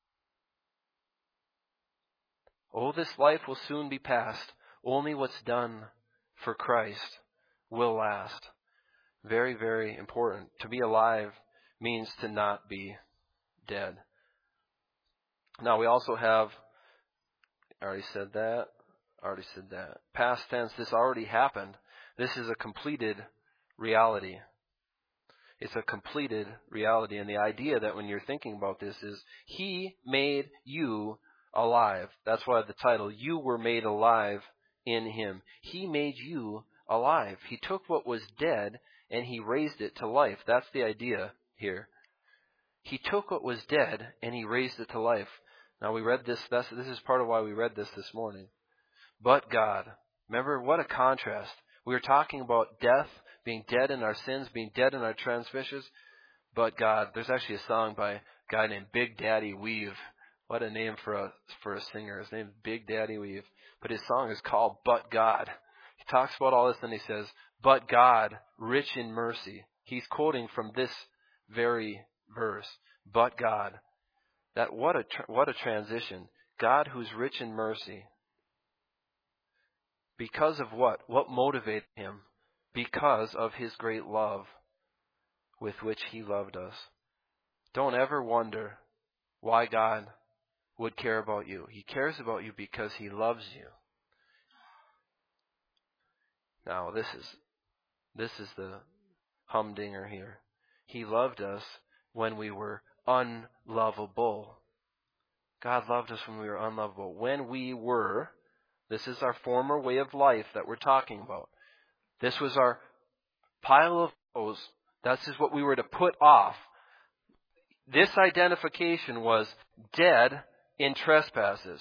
Oh, this life will soon be past. Only what's done for Christ will last. Very, very important. To be alive means to not be dead. Now we also have, I already said that, already said that. Past tense, this already happened. This is a completed reality. It's a completed reality. And the idea that when you're thinking about this is, He made you alive. That's why the title, You Were Made Alive in Him. He made you alive. He took what was dead and He raised it to life. That's the idea here. He took what was dead and He raised it to life. Now we read this, that's, this is part of why we read this this morning. But God. Remember, what a contrast. We were talking about death, being dead in our sins, being dead in our transgressions. But God. There's actually a song by a guy named Big Daddy Weave. What a name for a for a singer. His name is Big Daddy Weave. But his song is called But God. He talks about all this and he says, But God, rich in mercy. He's quoting from this very verse. But God. That what a what a transition. God who's rich in mercy. Because of what? What motivated Him? Because of His great love with which He loved us. Don't ever wonder why God would care about you. He cares about you because He loves you. Now this is this is the humdinger here. He loved us when we were unlovable. God loved us when we were unlovable. When we were, this is our former way of life that we're talking about. This was our pile of clothes. This is what we were to put off. This identification was dead in trespasses.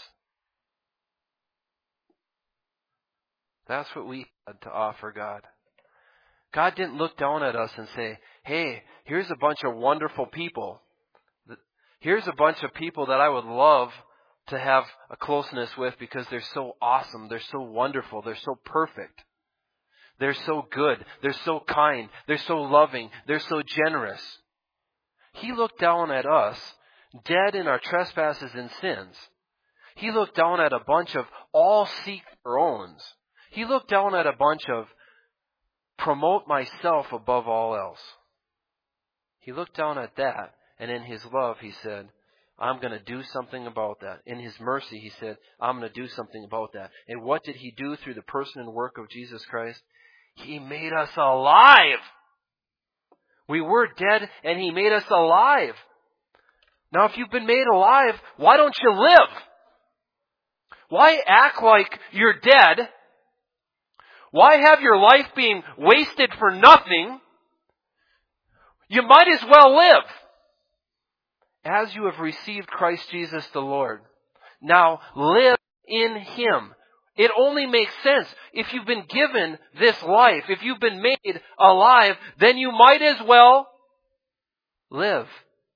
That's what we had to offer God. God didn't look down at us and say, hey, here's a bunch of wonderful people. Here's a bunch of people that I would love to have a closeness with because they're so awesome, they're so wonderful, they're so perfect. They're so good, they're so kind, they're so loving, they're so generous. He looked down at us, dead in our trespasses and sins. He looked down at a bunch of all seek their owns. He looked down at a bunch of promote myself above all else. He looked down at that, and in His love, He said, I'm going to do something about that. In His mercy, He said, I'm going to do something about that. And what did He do through the person and work of Jesus Christ? He made us alive. We were dead, and He made us alive. Now, if you've been made alive, why don't you live? Why act like you're dead? Why have your life being wasted for nothing? You might as well live. As you have received Christ Jesus the Lord, now live in Him. It only makes sense. If you've been given this life, if you've been made alive, then you might as well live.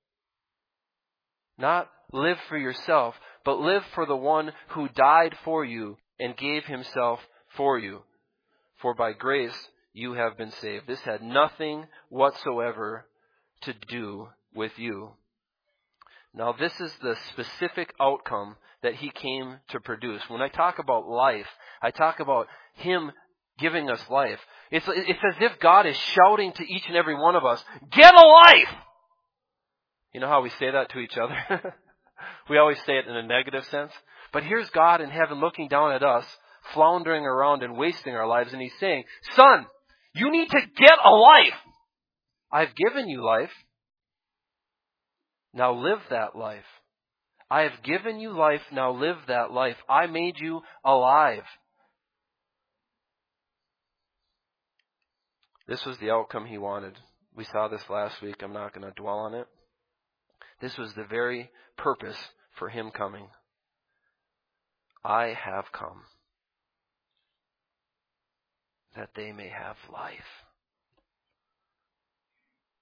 Not live for yourself, but live for the one who died for you and gave Himself for you. For by grace you have been saved. This had nothing whatsoever to do with you. Now this is the specific outcome that He came to produce. When I talk about life, I talk about Him giving us life. It's, it's as if God is shouting to each and every one of us, get a life! You know how we say that to each other? We always say it in a negative sense. But here's God in heaven looking down at us, floundering around and wasting our lives, and He's saying, son, you need to get a life. I've given you life. Now live that life. I have given you life. Now live that life. I made you alive. This was the outcome He wanted. We saw this last week. I'm not going to dwell on it. This was the very purpose for Him coming. I have come that they may have life.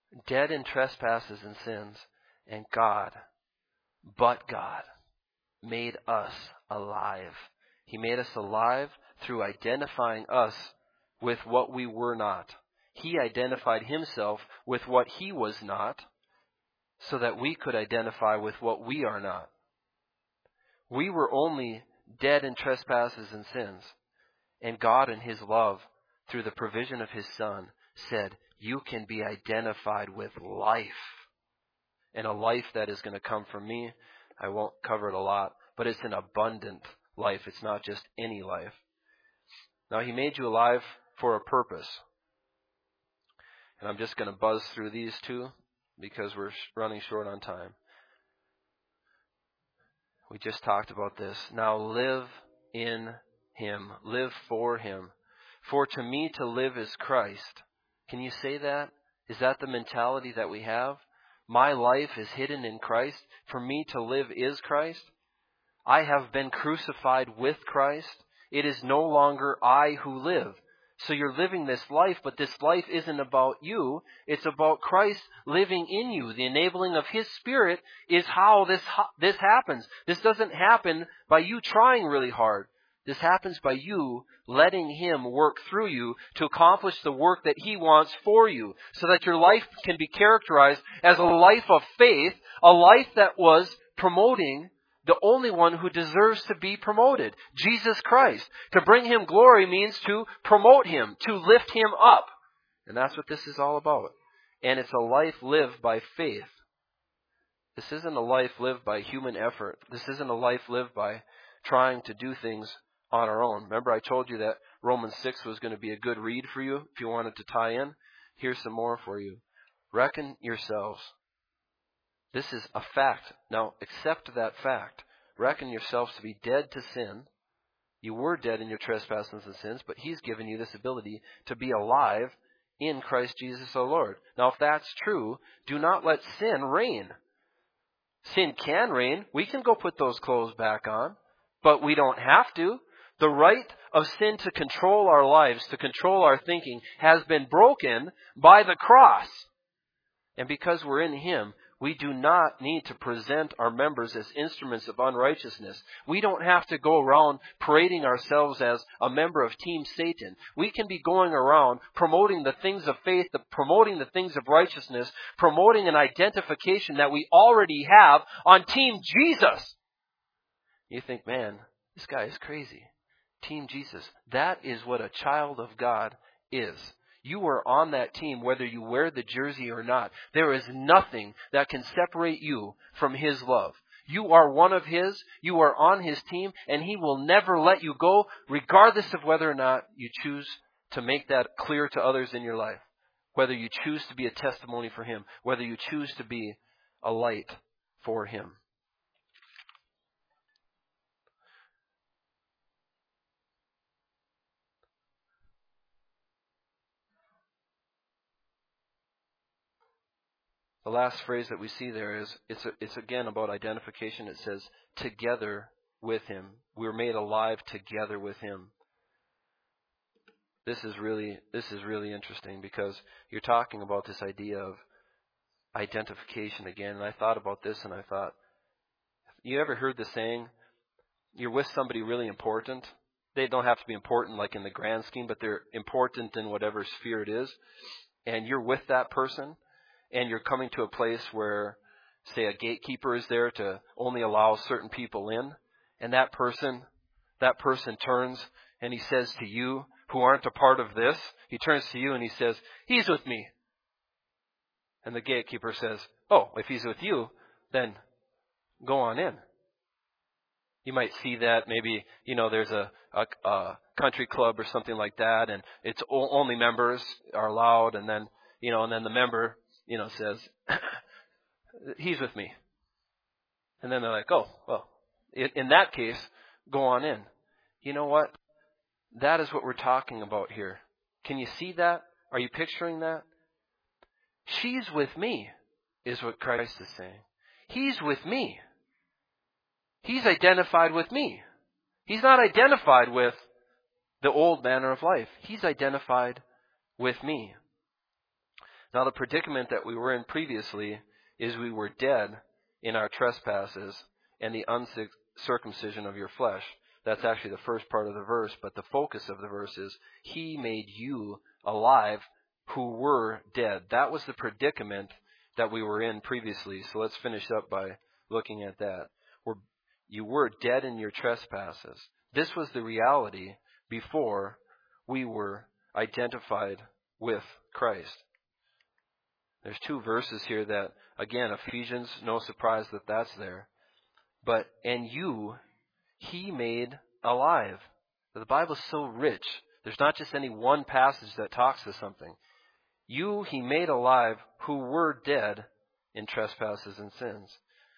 dead in trespasses and sins, and God, but God, made us alive. He made us alive through identifying us with what we were not. He identified himself with what he was not, so that we could identify with what we are not. We were only dead in trespasses and sins, and God in his love, through the provision of his Son, said, you can be identified with life. And a life that is going to come from me. I won't cover it a lot, but it's an abundant life. It's not just any life. Now, he made you alive for a purpose. And I'm just going to buzz through these two because we're running short on time. We just talked about this. Now live in him. Live for him. For to me to live is Christ. Can you say that? Is that the mentality that we have? My life is hidden in Christ. For me to live is Christ. I have been crucified with Christ. It is no longer I who live. So you're living this life, but this life isn't about you. It's about Christ living in you. The enabling of his Spirit is how this this happens. This doesn't happen by you trying really hard. This happens by you letting him work through you to accomplish the work that he wants for you, so that your life can be characterized as a life of faith, a life that was promoting the only one who deserves to be promoted, Jesus Christ. To bring him glory means to promote him, to lift him up. And that's what this is all about. And it's a life lived by faith. This isn't a life lived by human effort. This isn't a life lived by trying to do things on our own. Remember, I told you that Romans six was going to be a good read for you if you wanted to tie in. Here's some more for you. Reckon yourselves. This is a fact. Now, accept that fact. Reckon yourselves to be dead to sin. You were dead in your trespasses and sins, but he's given you this ability to be alive in Christ Jesus our Lord. Now, if that's true, do not let sin reign. Sin can reign. We can go put those clothes back on, but we don't have to. The right of sin to control our lives, to control our thinking, has been broken by the cross. And because we're in him, we do not need to present our members as instruments of unrighteousness. We don't have to go around parading ourselves as a member of Team Satan. We can be going around promoting the things of faith, promoting the things of righteousness, promoting an identification that we already have on Team Jesus. You think, man, this guy is crazy. Team Jesus. That is what a child of God is. You are on that team whether you wear the jersey or not. There is nothing that can separate you from his love. You are one of his. You are on his team, and he will never let you go, regardless of whether or not you choose to make that clear to others in your life. Whether you choose to be a testimony for him. Whether you choose to be a light for him. The last phrase that we see there is, it's, a, it's again about identification. It says, together with him. We were made alive together with him. This is really, this is really interesting because you're talking about this idea of identification again. And I thought about this and I thought, you ever heard the saying, you're with somebody really important? They don't have to be important like in the grand scheme, but they're important in whatever sphere it is. And you're with that person. And you're coming to a place where, say, a gatekeeper is there to only allow certain people in. And that person, that person turns and he says to you, who aren't a part of this, he turns to you and he says, he's with me. And the gatekeeper says, oh, if he's with you, then go on in. You might see that maybe, you know, there's a, a, a country club or something like that, and it's only members are allowed, and then, you know, and then the member, you know, says, he's with me. And then they're like, oh, well, in that case, go on in. You know what? That is what we're talking about here. Can you see that? Are you picturing that? She's with me, is what Christ is saying. He's with me. He's identified with me. He's not identified with the old manner of life. He's identified with me. Now the predicament that we were in previously is we were dead in our trespasses and the uncircumcision of your flesh. That's actually the first part of the verse, but the focus of the verse is, He made you alive who were dead. That was the predicament that we were in previously. So let's finish up by looking at that. We're, you were dead in your trespasses. This was the reality before we were identified with Christ. There's two verses here that, again, Ephesians, no surprise that that's there. But, and you, He made alive. The Bible is so rich. There's not just any one passage that talks to something. You He made alive who were dead in trespasses and sins.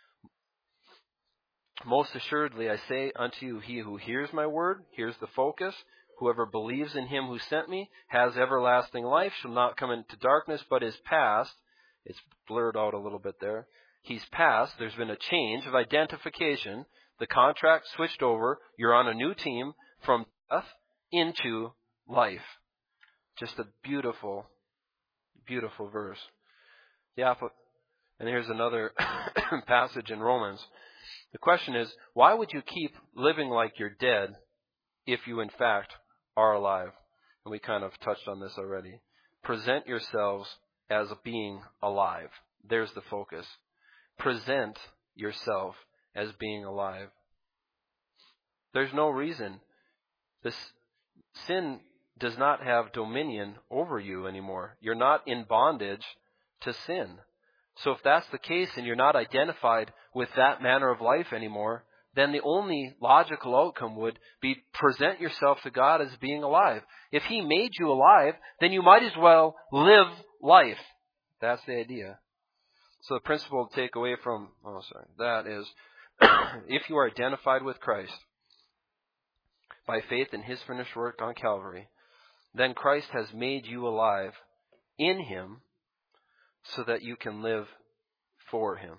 Most assuredly I say unto you, he who hears my word, here's the focus, whoever believes in Him who sent me has everlasting life, shall not come into darkness, but is past. It's blurred out a little bit there. He's passed. There's been a change of identification. The contract switched over. You're on a new team from death into life. Just a beautiful, beautiful verse. Yeah, and here's another passage in Romans. The question is, why would you keep living like you're dead if you in fact are alive? And we kind of touched on this already. Present yourselves as being alive. There's the focus. Present yourself as being alive. There's no reason. This sin does not have dominion over you anymore. You're not in bondage to sin. So if that's the case and you're not identified with that manner of life anymore, then the only logical outcome would be present yourself to God as being alive. If He made you alive, then you might as well live life. That's the idea. So the principle to take away from, oh sorry, that is, if you are identified with Christ by faith in His finished work on Calvary, then Christ has made you alive in Him so that you can live for Him.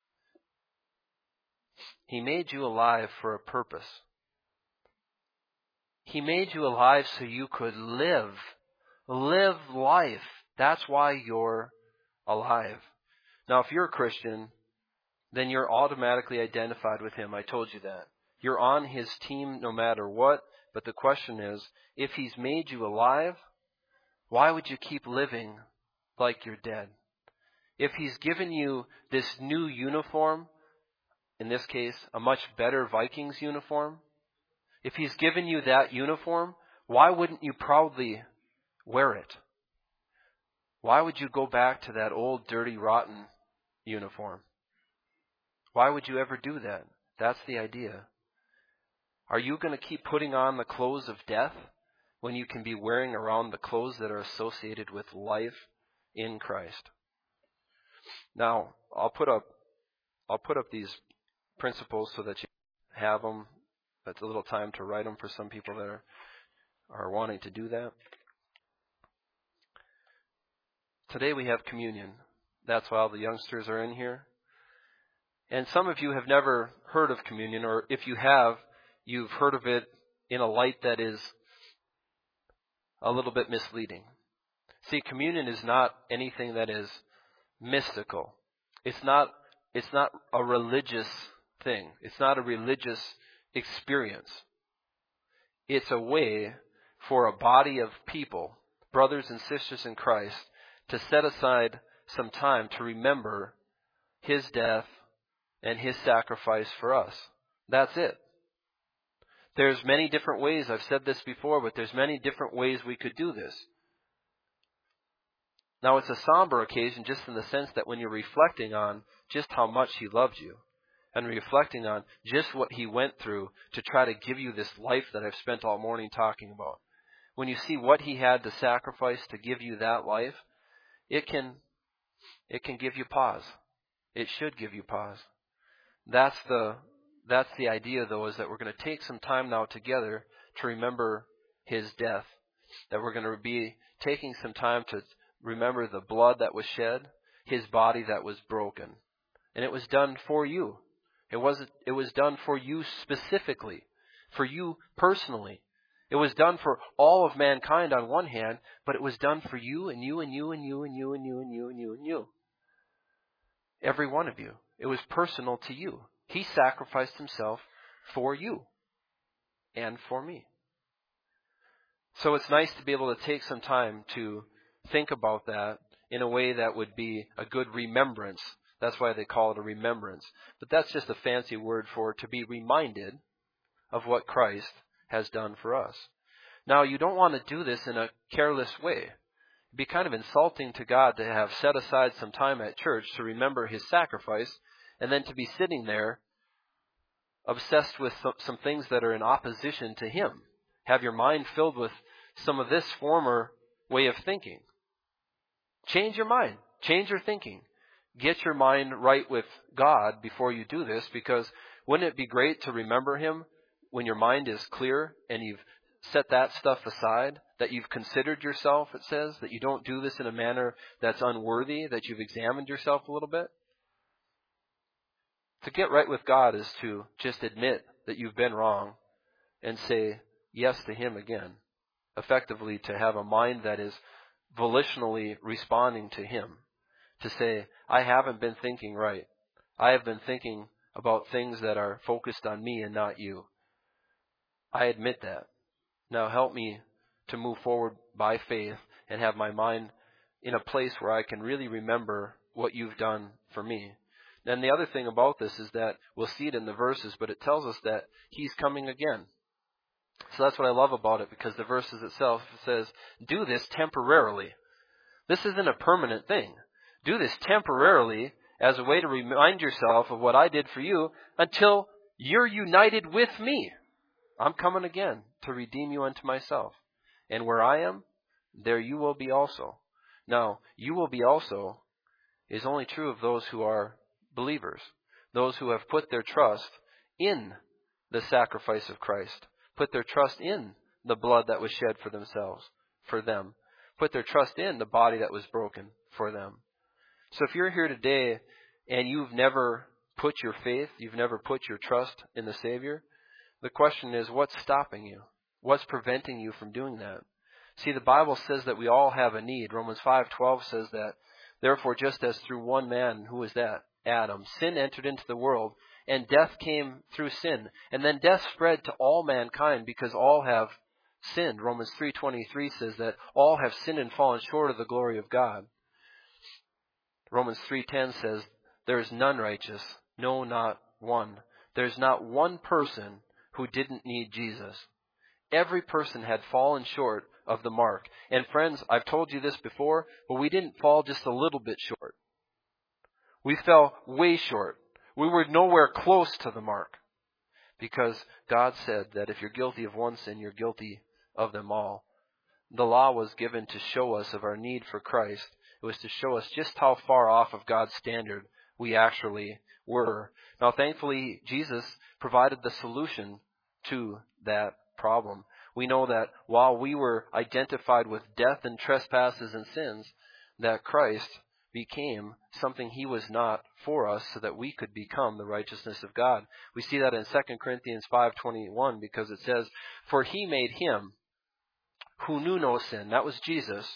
He made you alive for a purpose. He made you alive so you could live. Live life. That's why you're alive. Now, if you're a Christian, then you're automatically identified with Him. I told you that. You're on His team no matter what. But the question is, if He's made you alive, why would you keep living like you're dead? If He's given you this new uniform, in this case, a much better Vikings uniform, if He's given you that uniform, why wouldn't you proudly wear it? Why would you go back to that old, dirty, rotten uniform? Why would you ever do that? That's the idea. Are you going to keep putting on the clothes of death when you can be wearing around the clothes that are associated with life in Christ? Now, I'll put up, I'll put up these principles so that you have them. That's a little time to write them for some people that are, are wanting to do that. Today we have communion. That's why all the youngsters are in here. And some of you have never heard of communion, or if you have, you've heard of it in a light that is a little bit misleading. See, communion is not anything that is mystical. It's not, it's not a religious thing. It's not a religious experience. It's a way for a body of people, brothers and sisters in Christ, to set aside some time to remember His death and His sacrifice for us. That's it. There's many different ways. I've said this before, but there's many different ways we could do this. Now, it's a somber occasion just in the sense that when you're reflecting on just how much He loved you and reflecting on just what He went through to try to give you this life that I've spent all morning talking about. When you see what He had to sacrifice to give you that life, it can, it can give you pause. It should give you pause. That's the, that's the idea, though, is that we're going to take some time now together to remember His death. That we're going to be taking some time to remember the blood that was shed, His body that was broken. And it was done for you. It wasn't, it was done for you specifically, for you personally. It was done for all of mankind on one hand, but it was done for you and you and you and you and you and you and you and you and you. Every one of you. It was personal to you. He sacrificed himself for you and for me. So it's nice to be able to take some time to think about that in a way that would be a good remembrance. That's why they call it a remembrance. But that's just a fancy word for to be reminded of what Christ has done for us. Now, you don't want to do this in a careless way. It'd be kind of insulting to God to have set aside some time at church to remember his sacrifice and then to be sitting there obsessed with some things that are in opposition to him. Have your mind filled with some of this former way of thinking. Change your mind. Change your thinking. Get your mind right with God before you do this, because wouldn't it be great to remember him when your mind is clear and you've set that stuff aside, that you've considered yourself, it says, that you don't do this in a manner that's unworthy, that you've examined yourself a little bit? To get right with God is to just admit that you've been wrong and say yes to him again. Effectively, to have a mind that is volitionally responding to him. To say, I haven't been thinking right. I have been thinking about things that are focused on me and not you. I admit that. Now help me to move forward by faith and have my mind in a place where I can really remember what you've done for me. And the other thing about this is that we'll see it in the verses, but it tells us that he's coming again. So that's what I love about it, because the verses itself says, do this temporarily. This isn't a permanent thing. Do this temporarily as a way to remind yourself of what I did for you until you're united with me. I'm coming again to redeem you unto myself. And where I am, there you will be also. Now, you will be also is only true of those who are believers, those who have put their trust in the sacrifice of Christ, put their trust in the blood that was shed for themselves, for them, put their trust in the body that was broken for them. So if you're here today and you've never put your faith, you've never put your trust in the Savior, the question is, what's stopping you? What's preventing you from doing that? See, the Bible says that we all have a need. Romans five twelve says that, therefore, just as through one man, who is that? Adam, sin entered into the world, and death came through sin. And then death spread to all mankind because all have sinned. Romans three twenty-three says that all have sinned and fallen short of the glory of God. Romans three ten says, there is none righteous, no, not one. There's not one person who didn't need Jesus. Every person had fallen short of the mark. And friends, I've told you this before, but we didn't fall just a little bit short. We fell way short. We were nowhere close to the mark. Because God said that if you're guilty of one sin, you're guilty of them all. The law was given to show us of our need for Christ. It was to show us just how far off of God's standard we actually were. Now, thankfully, Jesus provided the solution to that problem. We know that while we were identified with death and trespasses and sins, that Christ became something he was not for us so that we could become the righteousness of God. We see that in Second Corinthians five twenty-one, because it says, for he made him who knew no sin, that was Jesus,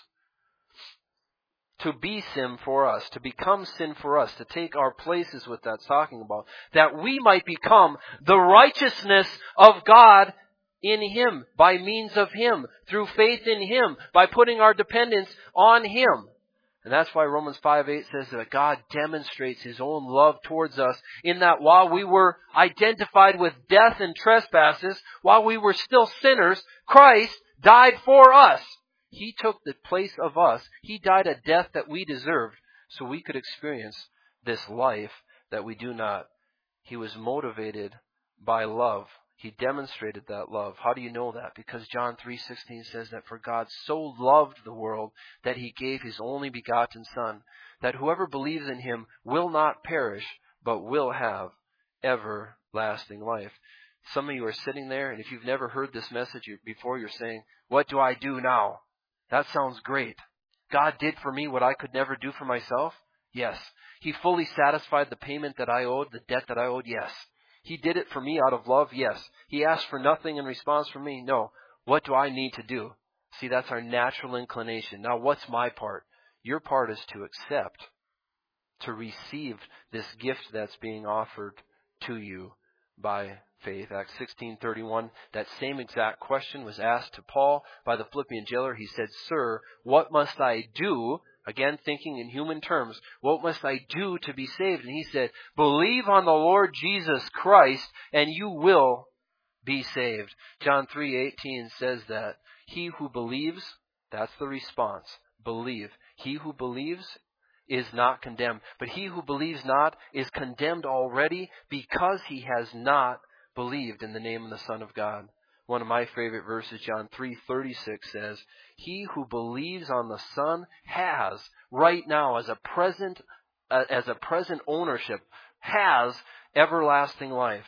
to be sin for us, to become sin for us, to take our places, what that's talking about, that we might become the righteousness of God in him, by means of him, through faith in him, by putting our dependence on him. And that's why Romans five eight says that God demonstrates his own love towards us in that while we were identified with death and trespasses, while we were still sinners, Christ died for us. He took the place of us. He died a death that we deserved so we could experience this life that we do not. He was motivated by love. He demonstrated that love. How do you know that? Because John three sixteen says that for God so loved the world that he gave his only begotten Son, that whoever believes in him will not perish, but will have everlasting life. Some of you are sitting there, and if you've never heard this message before, you're saying, what do I do now? That sounds great. God did for me what I could never do for myself? Yes. He fully satisfied the payment that I owed, the debt that I owed? Yes. He did it for me out of love? Yes. He asked for nothing in response from me? No. What do I need to do? See, that's our natural inclination. Now, what's my part? Your part is to accept, to receive this gift that's being offered to you by faith. Acts sixteen thirty-one, that same exact question was asked to Paul by the Philippian jailer. He said, Sir, what must I do? Again, thinking in human terms, what must I do to be saved? And he said, believe on the Lord Jesus Christ and you will be saved. John three eighteen says that he who believes, that's the response, believe. He who believes is not condemned, but he who believes not is condemned already because he has not believed in the name of the Son of God. One of my favorite verses, John three thirty-six says, he who believes on the Son has right now as a present uh, as a present ownership has everlasting life.